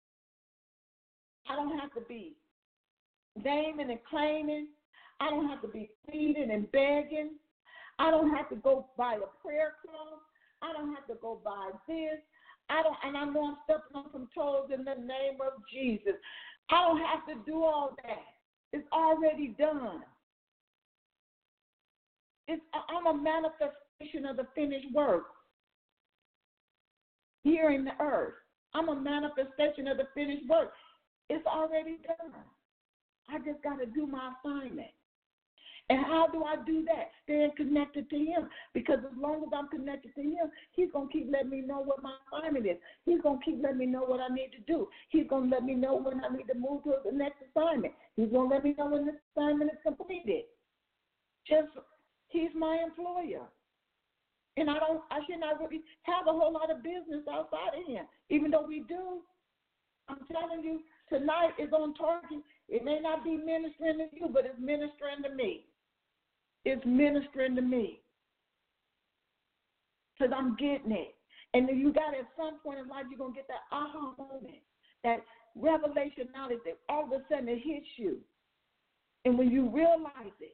I don't have to be naming and claiming. I don't have to be pleading and begging. I don't have to go buy a prayer cloth. I don't have to go buy this. And I know I'm stepping on some toes in the name of Jesus. I don't have to do all that. It's already done. I'm a manifestation of the finished work here in the earth. I'm a manifestation of the finished work. It's already done. I just got to do my assignment. And how do I do that? Staying connected to him. Because as long as I'm connected to him, he's going to keep letting me know what my assignment is. He's going to keep letting me know what I need to do. He's going to let me know when I need to move to the next assignment. He's going to let me know when this assignment is completed. He's my employer. And I should not really have a whole lot of business outside of him. Even though we do, I'm telling you, tonight is on target. It may not be ministering to you, but it's ministering to me. It's ministering to me. Because I'm getting it. And then you got at some point in life, you're going to get that aha moment, that revelation knowledge that all of a sudden it hits you. And when you realize it,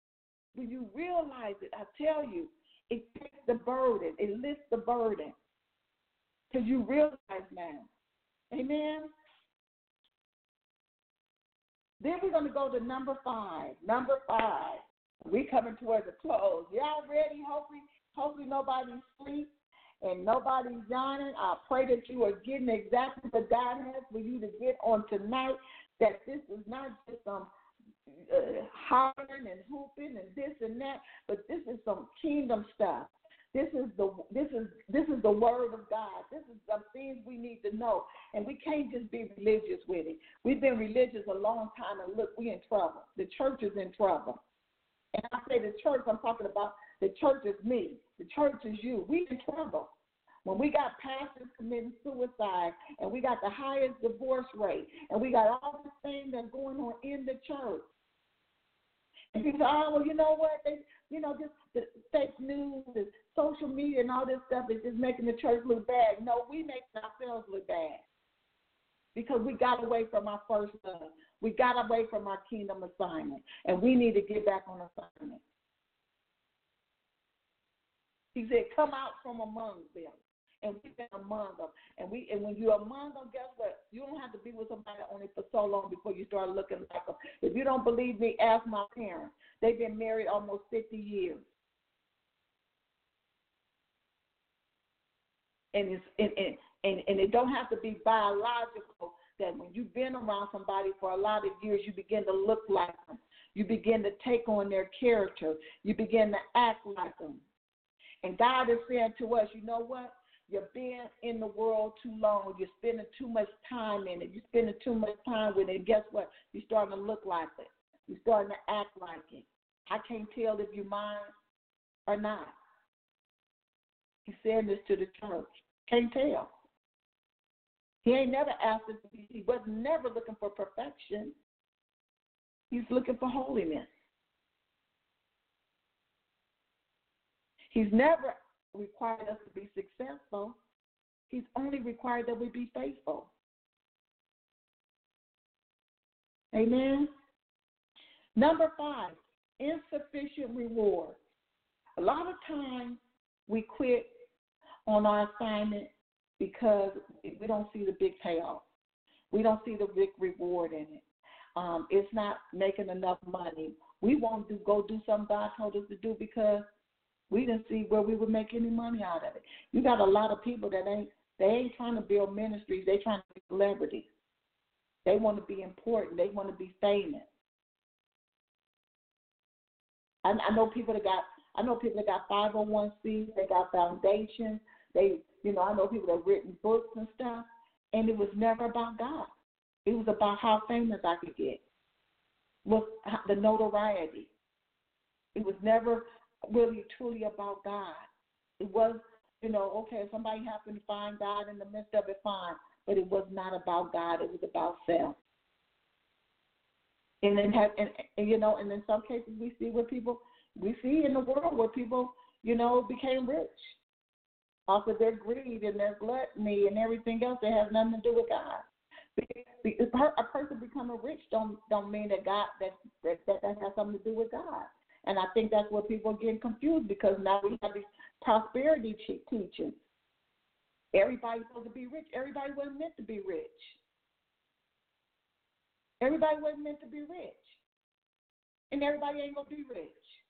I tell you, it takes the burden. It lifts the burden. Because you realize now. Amen? Then we're going to go to number 5. Number 5. We coming towards the close. Y'all ready? Hopefully nobody's asleep and nobody's yawning. I pray that you are getting exactly what God has for you to get on tonight, that this is not just some hollering and hooping and this and that, but this is some kingdom stuff. This is the word of God. This is some things we need to know, and we can't just be religious with it. We've been religious a long time, and look, we're in trouble. The church is in trouble. And I say the church, I'm talking about the church is me. The church is you. We in trouble. When we got pastors committing suicide, and we got the highest divorce rate, and we got all the things that's going on in the church. And people say, oh, well, you know what? Just the fake news, the social media and all this stuff is just making the church look bad. No, we make ourselves look bad because we got away from our first love. We got away from our kingdom assignment, and we need to get back on assignment. He said, come out from among them. And we've been among them. And when you're among them, guess what? You don't have to be with somebody only for so long before you start looking like them. If you don't believe me, ask my parents. They've been married almost 50 years. And it don't have to be biological, that when you've been around somebody for a lot of years, you begin to look like them. You begin to take on their character. You begin to act like them. And God is saying to us, you know what? You're being in the world too long. You're spending too much time in it. You're spending too much time with it. And guess what? You're starting to look like it. You're starting to act like it. I can't tell if you're mine or not. He's saying this to the church. Can't tell. He ain't never asked us to be. He was never looking for perfection. He's looking for holiness. He's never required us to be successful. He's only required that we be faithful. Amen. Number 5, insufficient reward. A lot of times we quit on our assignment because we don't see the big payoff. We don't see the big reward in it. It's not making enough money. We won't go do something God told us to do because we didn't see where we would make any money out of it. You got a lot of people that ain't trying to build ministries. They trying to be celebrities. They want to be important. They want to be famous. I know people that got 501c. They got foundations. I know people that have written books and stuff, and it was never about God. It was about how famous I could get, with the notoriety. It was never really truly about God. It was, okay, if somebody happened to find God in the midst of it, fine, but it was not about God. It was about self. And then and in some cases we see in the world where people, became rich off of their greed and their gluttony and everything else that has nothing to do with God. A person becoming rich don't mean that God that has something to do with God. And I think that's where people are getting confused, because now we have these prosperity teachings. Everybody's supposed to be rich. Everybody wasn't meant to be rich. Everybody wasn't meant to be rich. And everybody ain't going to be rich.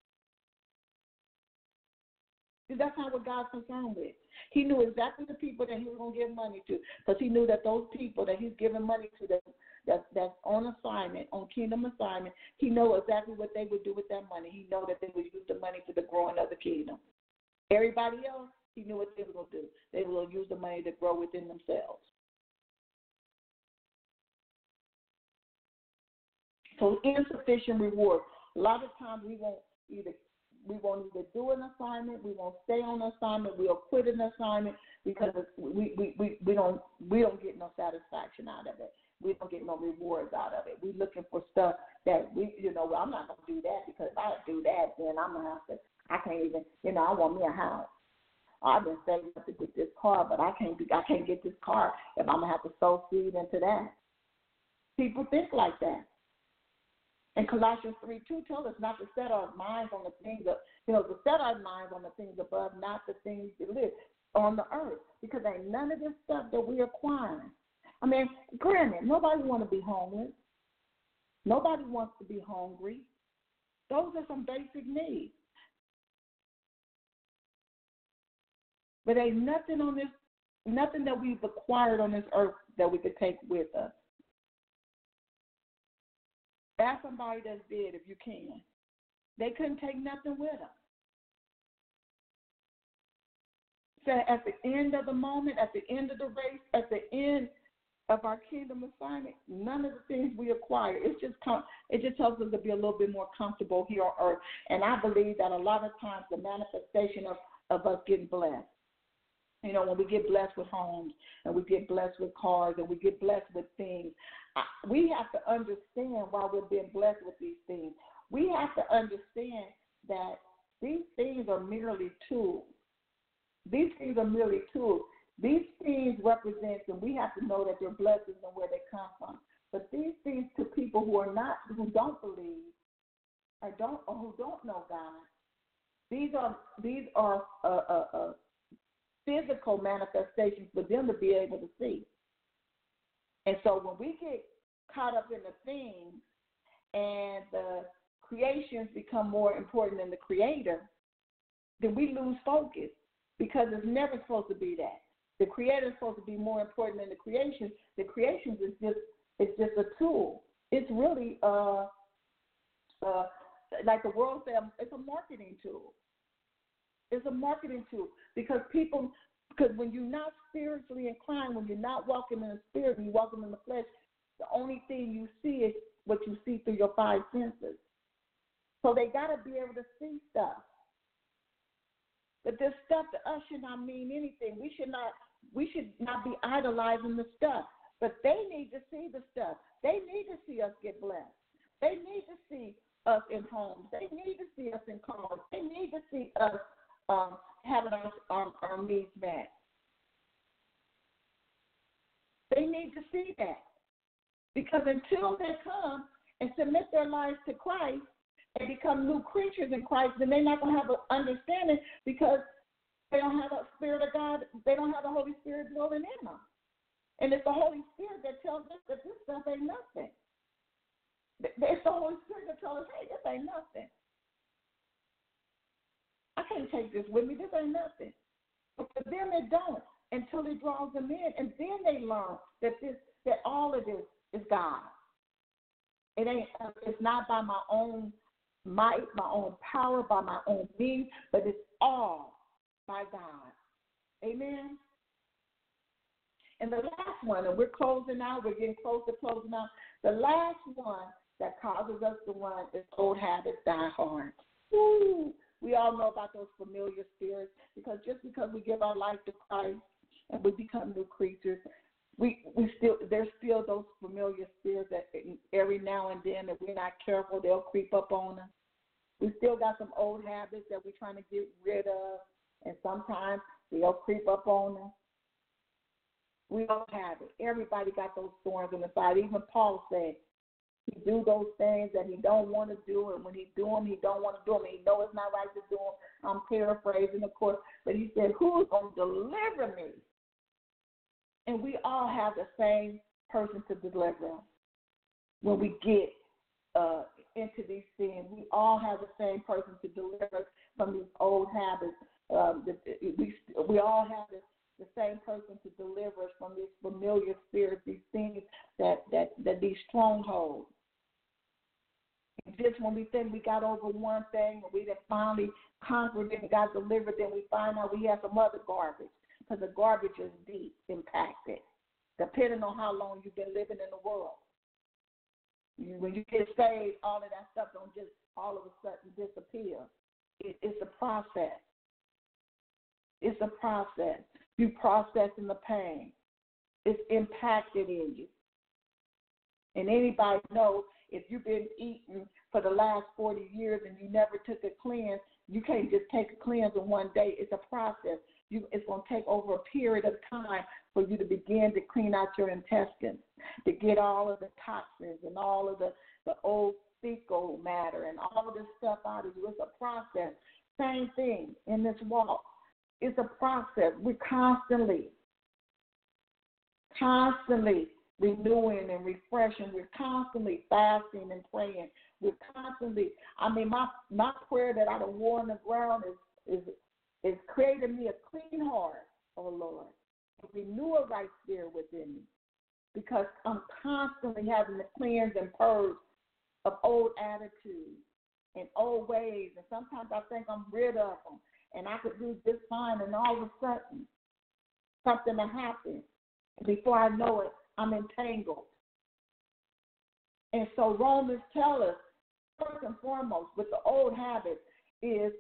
That's not what God's concerned with. He knew exactly the people that he was going to give money to, because he knew that those people that he's giving money to that's on assignment, on kingdom assignment, he knew exactly what they would do with that money. He knew that they would use the money for the growing of the kingdom. Everybody else, he knew what they were going to do. They were going to use the money to grow within themselves. So insufficient reward. A lot of times we won't either do an assignment, we won't stay on an assignment, we'll quit an assignment because we don't get no satisfaction out of it. We don't get no rewards out of it. We're looking for stuff that I'm not going to do that, because if I do that, then I'm going to have to, I can't even, I want me a house. I've been saving up to get this car, but I can't get this car if I'm going to have to sow seed into that. People think like that. And Colossians 3:2 tells us not to set our minds on the things to set our minds on the things above, not the things that live on the earth, because ain't none of this stuff that we're acquiring. I mean, granted, nobody want to be homeless. Nobody wants to be hungry. Those are some basic needs. But ain't nothing on this, nothing that we've acquired on this earth that we could take with us. Ask somebody that's dead if you can. They couldn't take nothing with them. So at the end of the moment, at the end of the race, at the end of our kingdom assignment, none of the things we acquire, it just helps us to be a little bit more comfortable here on earth. And I believe that a lot of times the manifestation of us getting blessed, you know, when we get blessed with homes and we get blessed with cars and we get blessed with things, we have to understand why we're being blessed with these things. We have to understand that these things are merely tools. These things are merely tools. These things represent, and we have to know that they're blessings and where they come from. But these things to people who don't believe, or who don't know God, these are physical manifestations for them to be able to see. And so when we get caught up in the things and the creations become more important than the creator, then we lose focus, because it's never supposed to be that. The creator is supposed to be more important than the creation. The creation is just a tool. It's really like the world says, it's a marketing tool. It's a marketing tool because when you're not spiritually inclined, when you're not walking in the spirit, and you're walking in the flesh, the only thing you see is what you see through your five senses. So they got to be able to see stuff. But this stuff to us should not mean anything. We should not be idolizing the stuff. But they need to see the stuff. They need to see us get blessed. They need to see us in homes. They need to see us in cars. They need to see us having our needs met. They need to see that. Because until they come and submit their lives to Christ and become new creatures in Christ, then they're not going to have an understanding, because they don't have the Spirit of God. They don't have the Holy Spirit dwelling in them. And it's the Holy Spirit that tells us that this stuff ain't nothing. It's the Holy Spirit that tells us, hey, this ain't nothing. I can't take this with me. This ain't nothing. But for them, it don't, until it draws them in. And then they learn that all of this is God. It's not by my own might, my own power, by my own means, but it's all by God. Amen. And the last one, and we're closing out, we're getting close to closing out. The last one that causes us to run is old habits die hard. Woo! We all know about those familiar spirits, because just because we give our life to Christ and we become new creatures, there's still those familiar spirits that every now and then, if we're not careful, they'll creep up on us. We still got some old habits that we're trying to get rid of, and sometimes they'll creep up on us. We all have it. Everybody got those thorns in the side. Even Paul said he do those things that he don't want to do, and when he do them, he don't want to do them. He know it's not right to do them. I'm paraphrasing, of course, but he said, "Who's going to deliver me?" And we all have the same person to deliver us. When we get into these things, we all have the same person to deliver us from these old habits. We all have the same person to deliver us from these familiar spirits, these things that these strongholds. Just when we think we got over one thing, and we then finally conquered it and got delivered, then we find out we have some other garbage, because the garbage is deep impacted, depending on how long you've been living in the world. When you get saved, all of that stuff don't just all of a sudden disappear. It's a process. It's a process. You processing the pain. It's impacted in you. And anybody know, if you've been eating for the last 40 years and you never took a cleanse, you can't just take a cleanse in one day. It's a process. It's going to take over a period of time for you to begin to clean out your intestines, to get all of the toxins and all of the old fecal matter and all of this stuff out of you. It's a process. Same thing in this walk. It's a process. We're constantly renewing and refreshing. We're constantly fasting and praying. We're constantly, my prayer that I don't war on the ground is creating me a clean heart, oh Lord, and renew a right spirit within me, because I'm constantly having to cleanse and purge of old attitudes and old ways, and sometimes I think I'm rid of them, and I could do just fine, and all of a sudden something will happen. Before I know it, I'm entangled. And so Romans tell us, first and foremost, with the old habits is,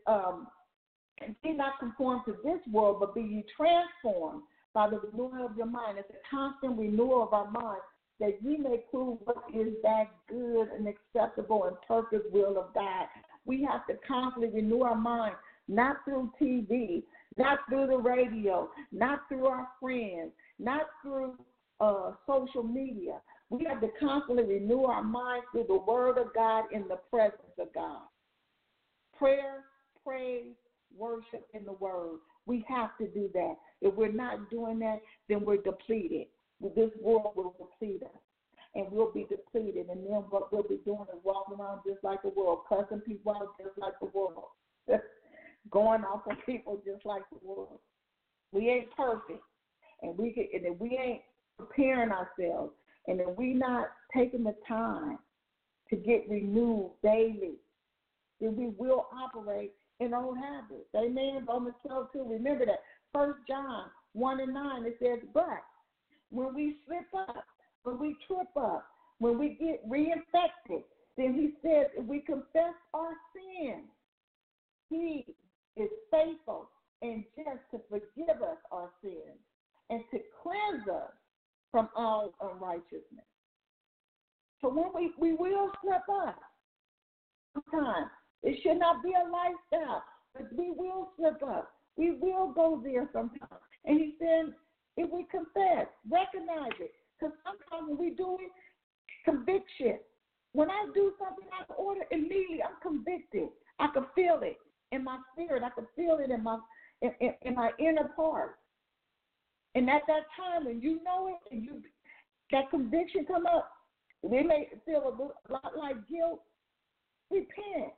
be not conformed to this world, but be ye transformed by the renewal of your mind. It's a constant renewal of our mind, that ye may prove what is that good and acceptable and perfect will of God. We have to constantly renew our mind, not through TV, not through the radio, not through our friends, not through social media. We have to constantly renew our minds through the Word of God in the presence of God. Prayer, praise, worship in the Word. We have to do that. If we're not doing that, then we're depleted. This world will deplete us, and we'll be depleted. And then what we'll be doing is walking around just like the world, cussing people out just like the world, going off on people just like the world. We ain't perfect, and if we ain't preparing ourselves, and if we're not taking the time to get renewed daily, then we will operate in old habits. Amen. Romans 12:2. Remember that. 1 John 1:9, it says, but when we slip up, when we trip up, when we get reinfected, then he says, if we confess our sins, he is faithful and just to forgive us our sins and to cleanse us from all unrighteousness. So when we will slip up sometimes. It should not be a lifestyle, but we will slip up. We will go there sometimes. And he said, if we confess, recognize it. Because sometimes when we do it, conviction. When I do something out of order, immediately I'm convicted. I can feel it in my spirit. I can feel it in my inner part. And at that time, when you know it and that conviction come up, it may feel a lot like guilt. Repent.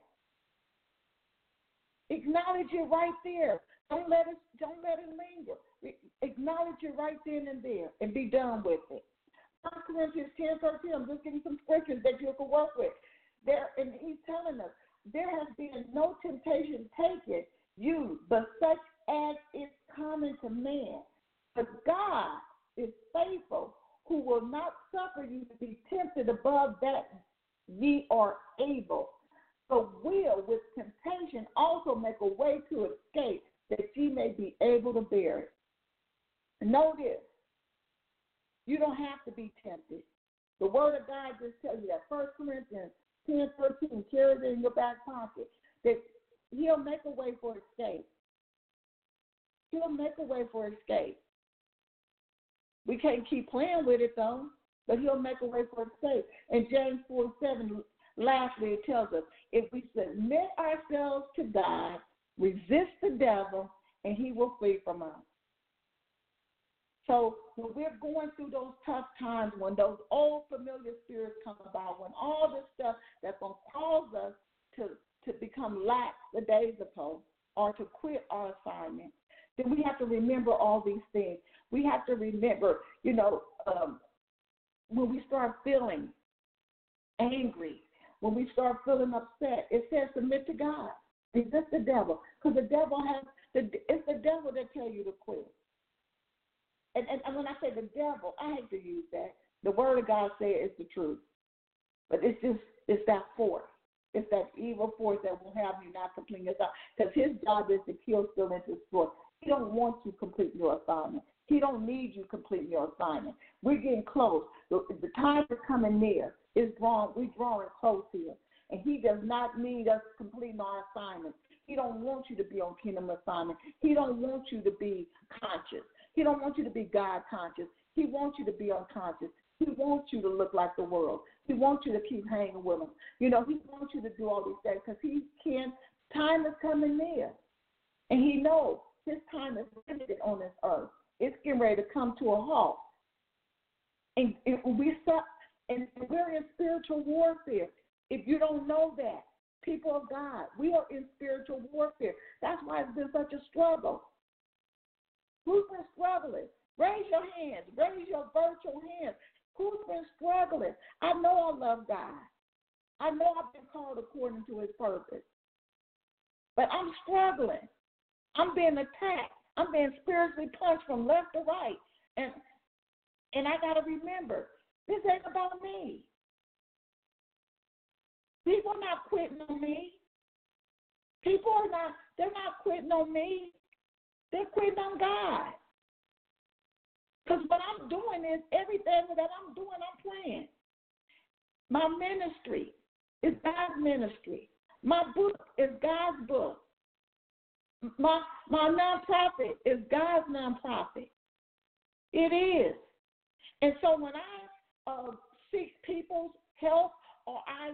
Acknowledge it right there. Don't let it linger. Acknowledge it right then and there and be done with it. 1 Corinthians 10:13. I'm just giving some scriptures that you can work with. And he's telling us, there has been no temptation taken you, but such as is common to man. But God is faithful, who will not suffer you to be tempted above that ye are able, but will with temptation also make a way to escape, that ye may be able to bear it. Know this, you don't have to be tempted. The Word of God just tells you that. 1 Corinthians 10:13, carry it in your back pocket, that he'll make a way for escape. He'll make a way for escape. We can't keep playing with it, though, but he'll make a way for escape. And James 4:7, lastly, it tells us, if we submit ourselves to God, resist the devil, and he will flee from us. So when we're going through those tough times, when those old familiar spirits come about, when all this stuff that's going to cause us to become lax the days ago or to quit our assignment, then we have to remember all these things. We have to remember, when we start feeling angry, when we start feeling upset, it says submit to God. Resist the devil, because it's the devil that tell you to quit. And when I say the devil, I hate to use that. The Word of God says it's the truth. But it's that force. It's that evil force that will have you not complete your assignment. Because his job is to kill, steal, and destroy. He don't want you complete your assignment. He don't need you complete your assignment. We're getting close. The time is coming near. We're drawing close here. And he does not need us completing our assignment. He don't want you to be on kingdom assignment. He don't want you to be conscious. He don't want you to be God conscious. He wants you to be unconscious. He wants you to look like the world. He wants you to keep hanging with him. He wants you to do all these things because time is coming near. And he knows his time is limited on this earth. It's getting ready to come to a halt. And we're in spiritual warfare. If you don't know that, people of God, we are in spiritual warfare. That's why it's been such a struggle. Who's been struggling? Raise your hands. Raise your virtual hands. Who's been struggling? I know I love God. I know I've been called according to his purpose. But I'm struggling. I'm being attacked. I'm being spiritually punched from left to right. And I got to remember, this ain't about me. People are not quitting on me. They're not quitting on me. They're quitting on God. Because what I'm doing is everything that I'm doing, I'm playing. My ministry is God's ministry. My book is God's book. My nonprofit is God's nonprofit. It is. And so when I seek people's help or I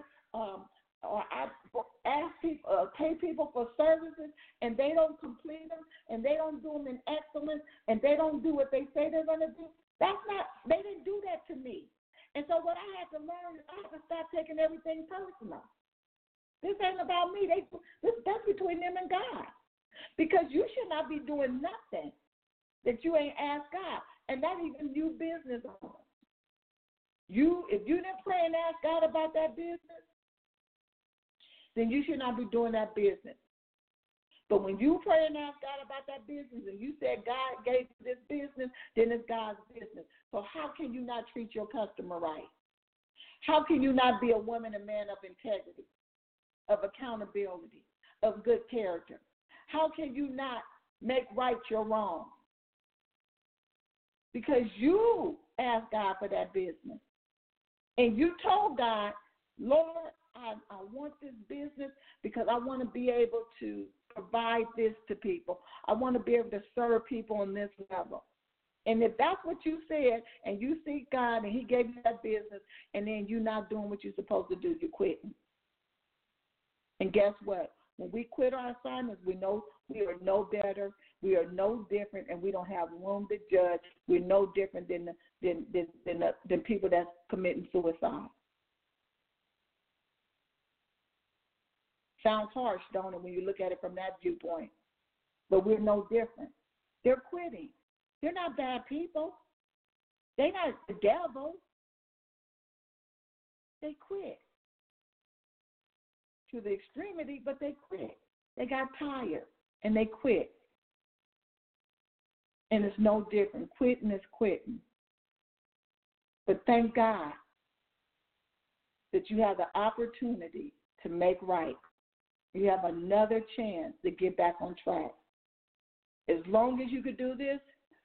ask people, pay people for services, and they don't complete them, and they don't do them in excellence, and they don't do what they say they're going to do, they didn't do that to me. And so what I had to learn is I had to stop taking everything personal. This ain't about me. That's between them and God. Because you should not be doing nothing that you ain't asked God, and not even you business owners. If you didn't pray and ask God about that business, then you should not be doing that business. But when you pray and ask God about that business and you said God gave you this business, then it's God's business. So how can you not treat your customer right? How can you not be a woman and man of integrity, of accountability, of good character? How can you not make right your wrong? Because you asked God for that business. And you told God, Lord, I want this business because I want to be able to provide this to people. I want to be able to serve people on this level. And if that's what you said and you seek God and he gave you that business and then you're not doing what you're supposed to do, you're quitting. And guess what? When we quit our assignments, we know we are no better, we are no different, and we don't have room to judge. We're no different than people that's committing suicide. Sounds harsh, don't it, when you look at it from that viewpoint? But we're no different. They're quitting. They're not bad people. They're not the devil. They quit to the extremity, but they quit. They got tired, and they quit. And it's no different. Quitting is quitting. But thank God that you have the opportunity to make right. You have another chance to get back on track. As long as you could do this,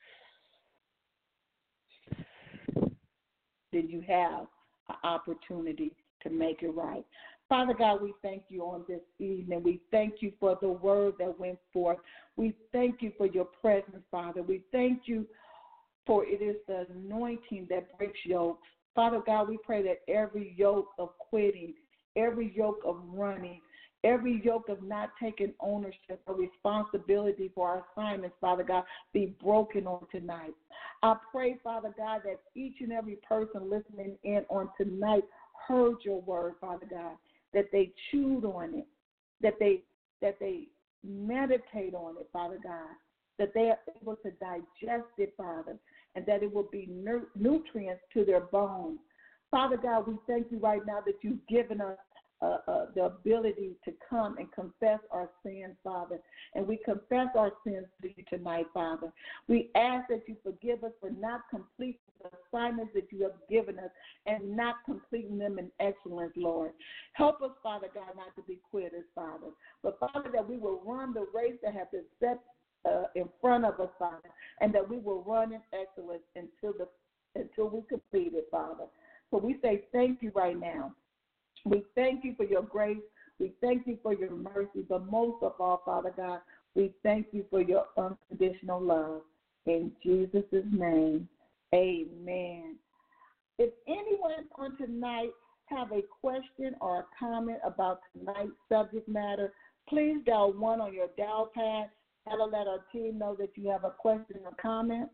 then you have an opportunity to make it right. Father God, we thank you on this evening. We thank you for the word that went forth. We thank you for your presence, Father. We thank you for it is the anointing that breaks yokes. Father God, we pray that every yoke of quitting, every yoke of running, every yoke of not taking ownership or responsibility for our assignments, Father God, be broken on tonight. I pray, Father God, that each and every person listening in on tonight heard your word, Father God, that they chewed on it, that they meditate on it, Father God, that they are able to digest it, Father, and that it will be nutrients to their bones. Father God, we thank you right now that you've given us the ability to come and confess our sins, Father. And we confess our sins to you tonight, Father. We ask that you forgive us for not completing the assignments that you have given us and not completing them in excellence, Lord. Help us, Father God, not to be quitters, Father. But, Father, that we will run the race that has been set in front of us, Father, and that we will run in excellence until we complete it, Father. So we say thank you right now. We thank you for your grace. We thank you for your mercy. But most of all, Father God, we thank you for your unconditional love. In Jesus' name, amen. If anyone on tonight have a question or a comment about tonight's subject matter, please dial 1 on your dial pad. That'll let our team know that you have a question or comment.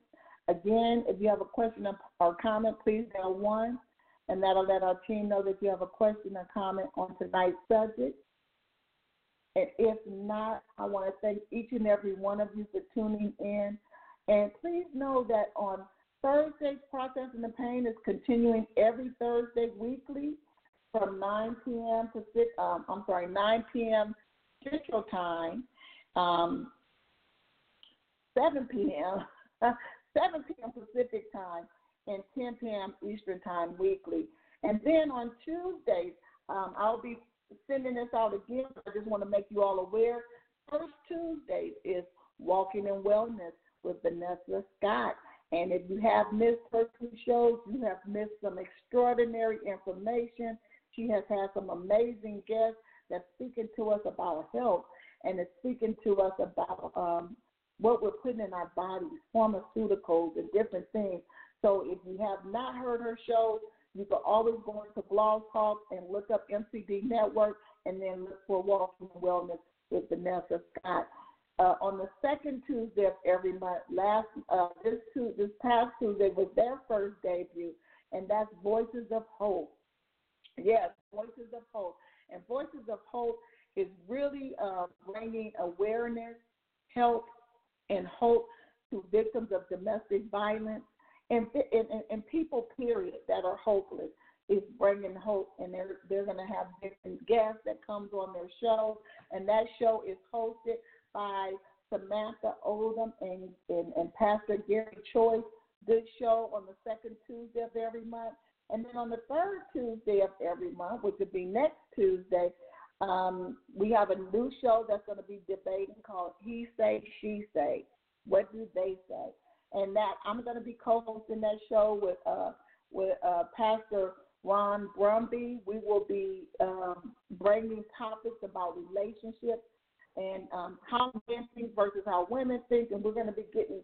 Again, if you have a question or comment, please dial 1, and that'll let our team know that you have a question or comment on tonight's subject. And if not, I want to thank each and every one of you for tuning in. And please know that on Thursdays, Processing the Pain is continuing every Thursday weekly from 9 p.m. 9 p.m. Central Time, 7 p.m. 7 p.m. Pacific Time, and 10 p.m. Eastern Time weekly. And then on Tuesdays, I'll be sending this out again. I just want to make you all aware. First Tuesdays is Walking in Wellness with Vanessa Scott. And if you have missed her 2 shows, you have missed some extraordinary information. She has had some amazing guests that's speaking to us about health and is speaking to us about what we're putting in our bodies, pharmaceuticals and different things. So if you have not heard her shows, you can always go into Blog Talk and look up MCD Network and then look for Walking in Wellness with Vanessa Scott. On the second Tuesday of every month, this past Tuesday was their first debut, and that's Voices of Hope. Yes, Voices of Hope. And Voices of Hope is really bringing awareness, help, and hope to victims of domestic violence and people, period, that are hopeless. Is bringing hope, and they're going to have different guests that comes on their show, and that show is hosted by Samantha Odom and Pastor Gary Choice. Good show on the second Tuesday of every month. And then on the third Tuesday of every month, which will be next Tuesday, we have a new show that's going to be debating called He Say, She Say. What do they say? And that I'm going to be co-hosting that show with Pastor Ron Brumby. We will be bringing topics about relationships and how men think versus how women think, and we're going to be getting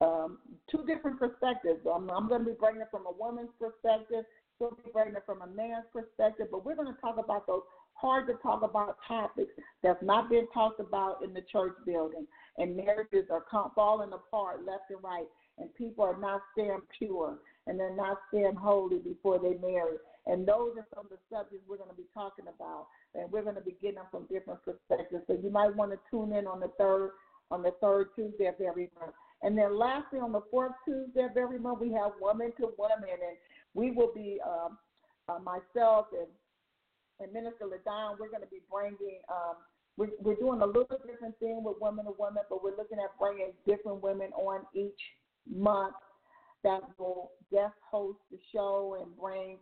2 different perspectives. I'm going to be bringing it from a woman's perspective, she'll be bringing it from a man's perspective, but we're going to talk about those hard to talk about topics that's not being talked about in the church building, and marriages are falling apart left and right, and people are not staying pure, and they're not staying holy before they marry. And those are some of the subjects we're going to be talking about, and we're going to be getting them from different perspectives. So you might want to tune in on the third Tuesday of every month. And then lastly, on the fourth Tuesday of every month, we have Woman to Woman, and we will be myself and Minister LaDon. We're going to be bringing. We're doing a little different thing with Woman to Woman, but we're looking at bringing different women on each month that will guest host the show and bring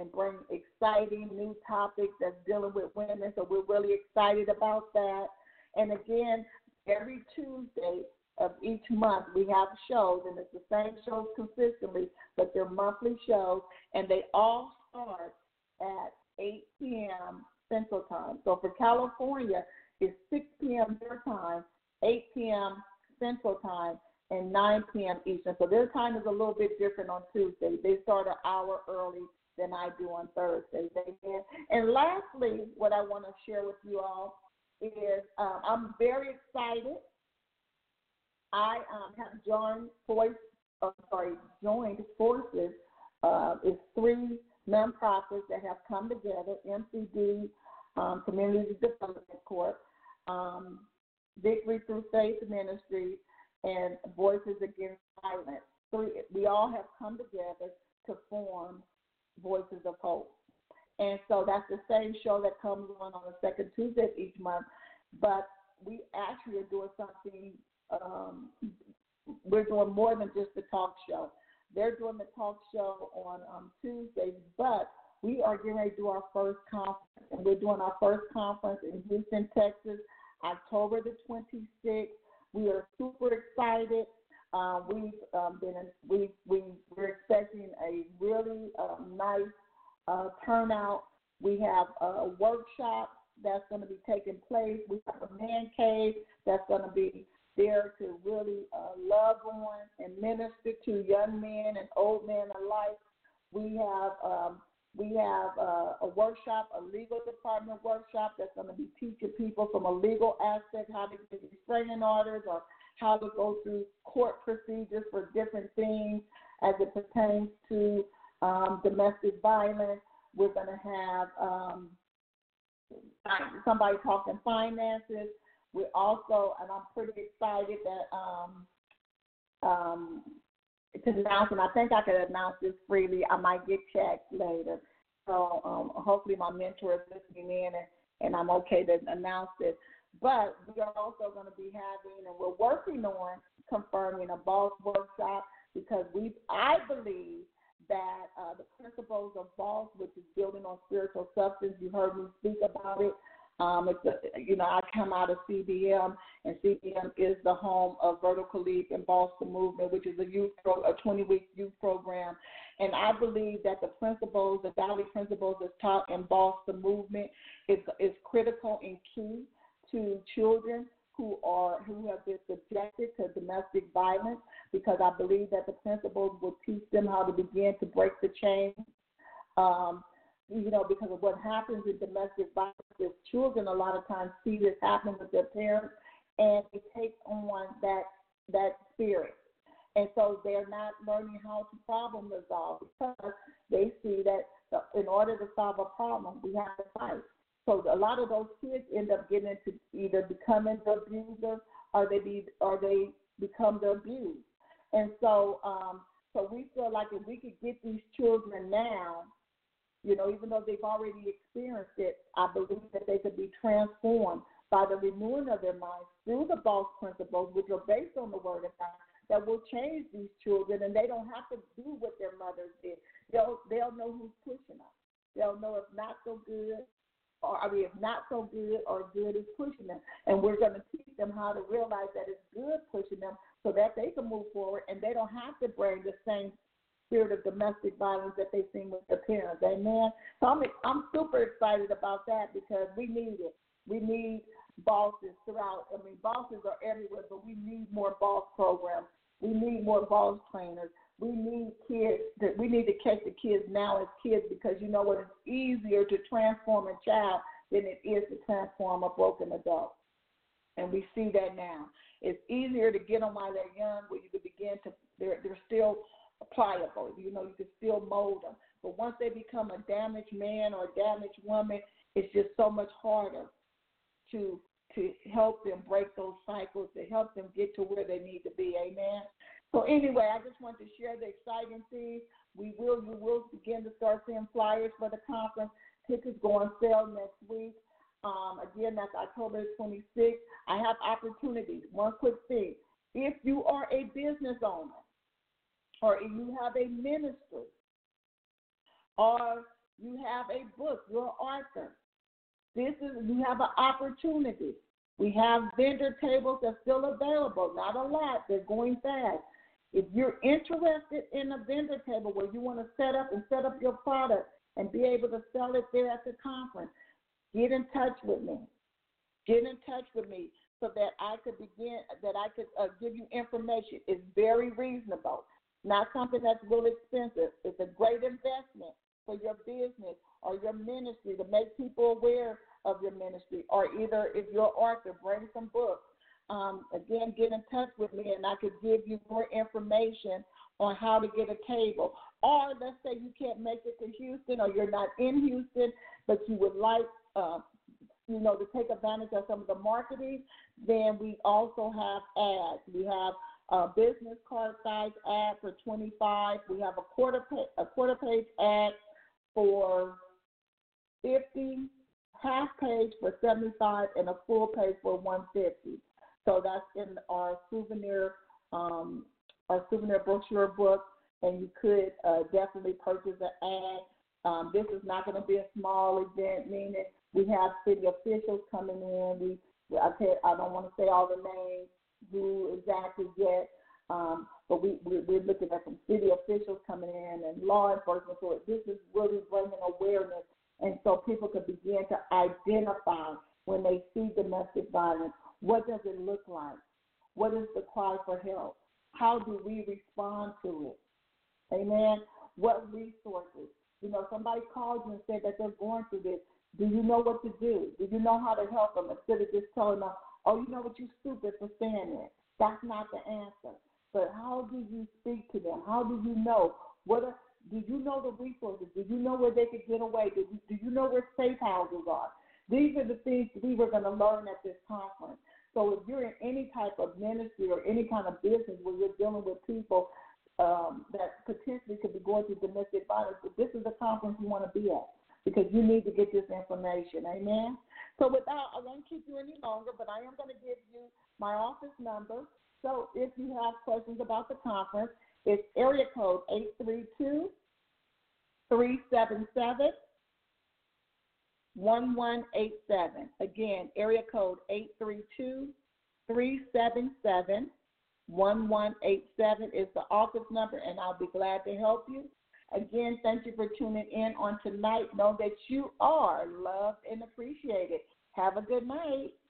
exciting new topics that's dealing with women. So we're really excited about that. And again, every Tuesday of each month we have shows, and it's the same shows consistently, but they're monthly shows, and they all start at 8 p.m. Central Time. So for California, it's 6 p.m. their time, 8 p.m. Central Time, and 9 p.m. Eastern. So their time is a little bit different on Tuesday. They start an hour early than I do on Thursdays. And lastly, what I want to share with you all is I'm very excited. I have joined forces. It's 3 nonprofits that have come together: MCD, Community Development Corp, Victory Through Faith Ministry, and Voices Against Violence. We all have come together to form Voices of Hope. And so that's the same show that comes on the second Tuesday of each month. But we actually are doing something, we're doing more than just the talk show. They're doing the talk show on Tuesdays, but we are getting ready to do our first conference. And we're doing our first conference in Houston, Texas, October the 26th. We are super excited. We're expecting a really nice turnout. We have a workshop that's going to be taking place. We have a man cave that's going to be there to really love on and minister to young men and old men alike. We have a workshop, a legal department workshop that's going to be teaching people from a legal aspect how to get restraining orders or how to go through court procedures for different things as it pertains to domestic violence. We're going to have somebody talking finances. We're also, and I'm pretty excited that to announce, and I think I can announce this freely. I might get checked later. So hopefully my mentor is listening in and I'm okay to announce this. But we are also going to be having, and we're working on confirming a boss workshop because I believe that the principles of boss, which is building on spiritual substance, you heard me speak about it. I come out of CBM, and CBM is the home of Vertical Leap and Boss the Movement, which is a 20-week youth program. And I believe that the principles, the godly principles that's taught in Boss the Movement is critical and key to children who have been subjected to domestic violence, because I believe that the principles will teach them how to begin to break the chain. Because of what happens in domestic violence is children a lot of times see this happen with their parents, and they take on that spirit. And so they're not learning how to problem resolve because they see that in order to solve a problem, we have to fight. So a lot of those kids end up getting into either becoming the abuser or they become the abused. And so we feel like if we could get these children now, even though they've already experienced it, I believe that they could be transformed by the renewing of their minds through the boss principles, which are based on the Word of God, that will change these children, and they don't have to do what their mothers did. They'll know who's pushing them. They'll know if not so good, if not so good or good is pushing them. And we're going to teach them how to realize that it's good pushing them so that they can move forward and they don't have to bring the same spirit of domestic violence that they've seen with their parents. Amen. So I'm super excited about that because we need it. We need bosses throughout. Bosses are everywhere, but we need more boss programs. We need more boss trainers. We need kids. We need to catch the kids now as kids because you know what? It's easier to transform a child than it is to transform a broken adult. And we see that now. It's easier to get them while they're young where you can begin to, they're still pliable. You can still mold them. But once they become a damaged man or a damaged woman, it's just so much harder to help them break those cycles, to help them get to where they need to be. Amen. So anyway, I just want to share the exciting things. You will begin to start seeing flyers for the conference. Tickets go on sale next week. Again, that's October 26th. I have opportunities. One quick thing. If you are a business owner, or if you have a ministry, or you have a book, you're an author, you have an opportunity. We have vendor tables that's still available. Not a lot. They're going fast. If you're interested in a vendor table where you want to set up your product and be able to sell it there at the conference, get in touch with me. Get in touch with me so that I could give you information. It's very reasonable. Not something that's really expensive. It's a great investment for your business or your ministry to make people aware of your ministry, or either if you're an author, bring some books. Again, get in touch with me and I could give you more information on how to get a table. Or let's say you can't make it to Houston or you're not in Houston, but you would like to take advantage of some of the marketing, then we also have ads. We have a business card size ad for $25. We have a quarter page ad for $50, half page for $75, and a full page for $150. So that's in our souvenir brochure book, and you could definitely purchase an ad. This is not going to be a small event, meaning we have city officials coming in. I don't want to say all the names, who exactly yet, but we're looking at some city officials coming in and law enforcement. So this is really bringing awareness, and so people can begin to identify when they see domestic violence. What does it look like? What is the cry for help? How do we respond to it? Amen. What resources? Somebody called you and said that they're going through this. Do you know what to do? Do you know how to help them instead of just telling them, oh, you know what, you're stupid for saying that? That's not the answer. But how do you speak to them? How do you know? Do you know the resources? Do you know where they could get away? Do you know where safe houses are? These are the things we were going to learn at this conference. So if you're in any type of ministry or any kind of business where you're dealing with people that potentially could be going through domestic violence, this is the conference you want to be at because you need to get this information. Amen? So I won't keep you any longer, but I am going to give you my office number. So if you have questions about the conference, it's area code 832-377-1187. Again, area code 832-377-1187 is the office number, and I'll be glad to help you. Again, thank you for tuning in on tonight. Know that you are loved and appreciated. Have a good night.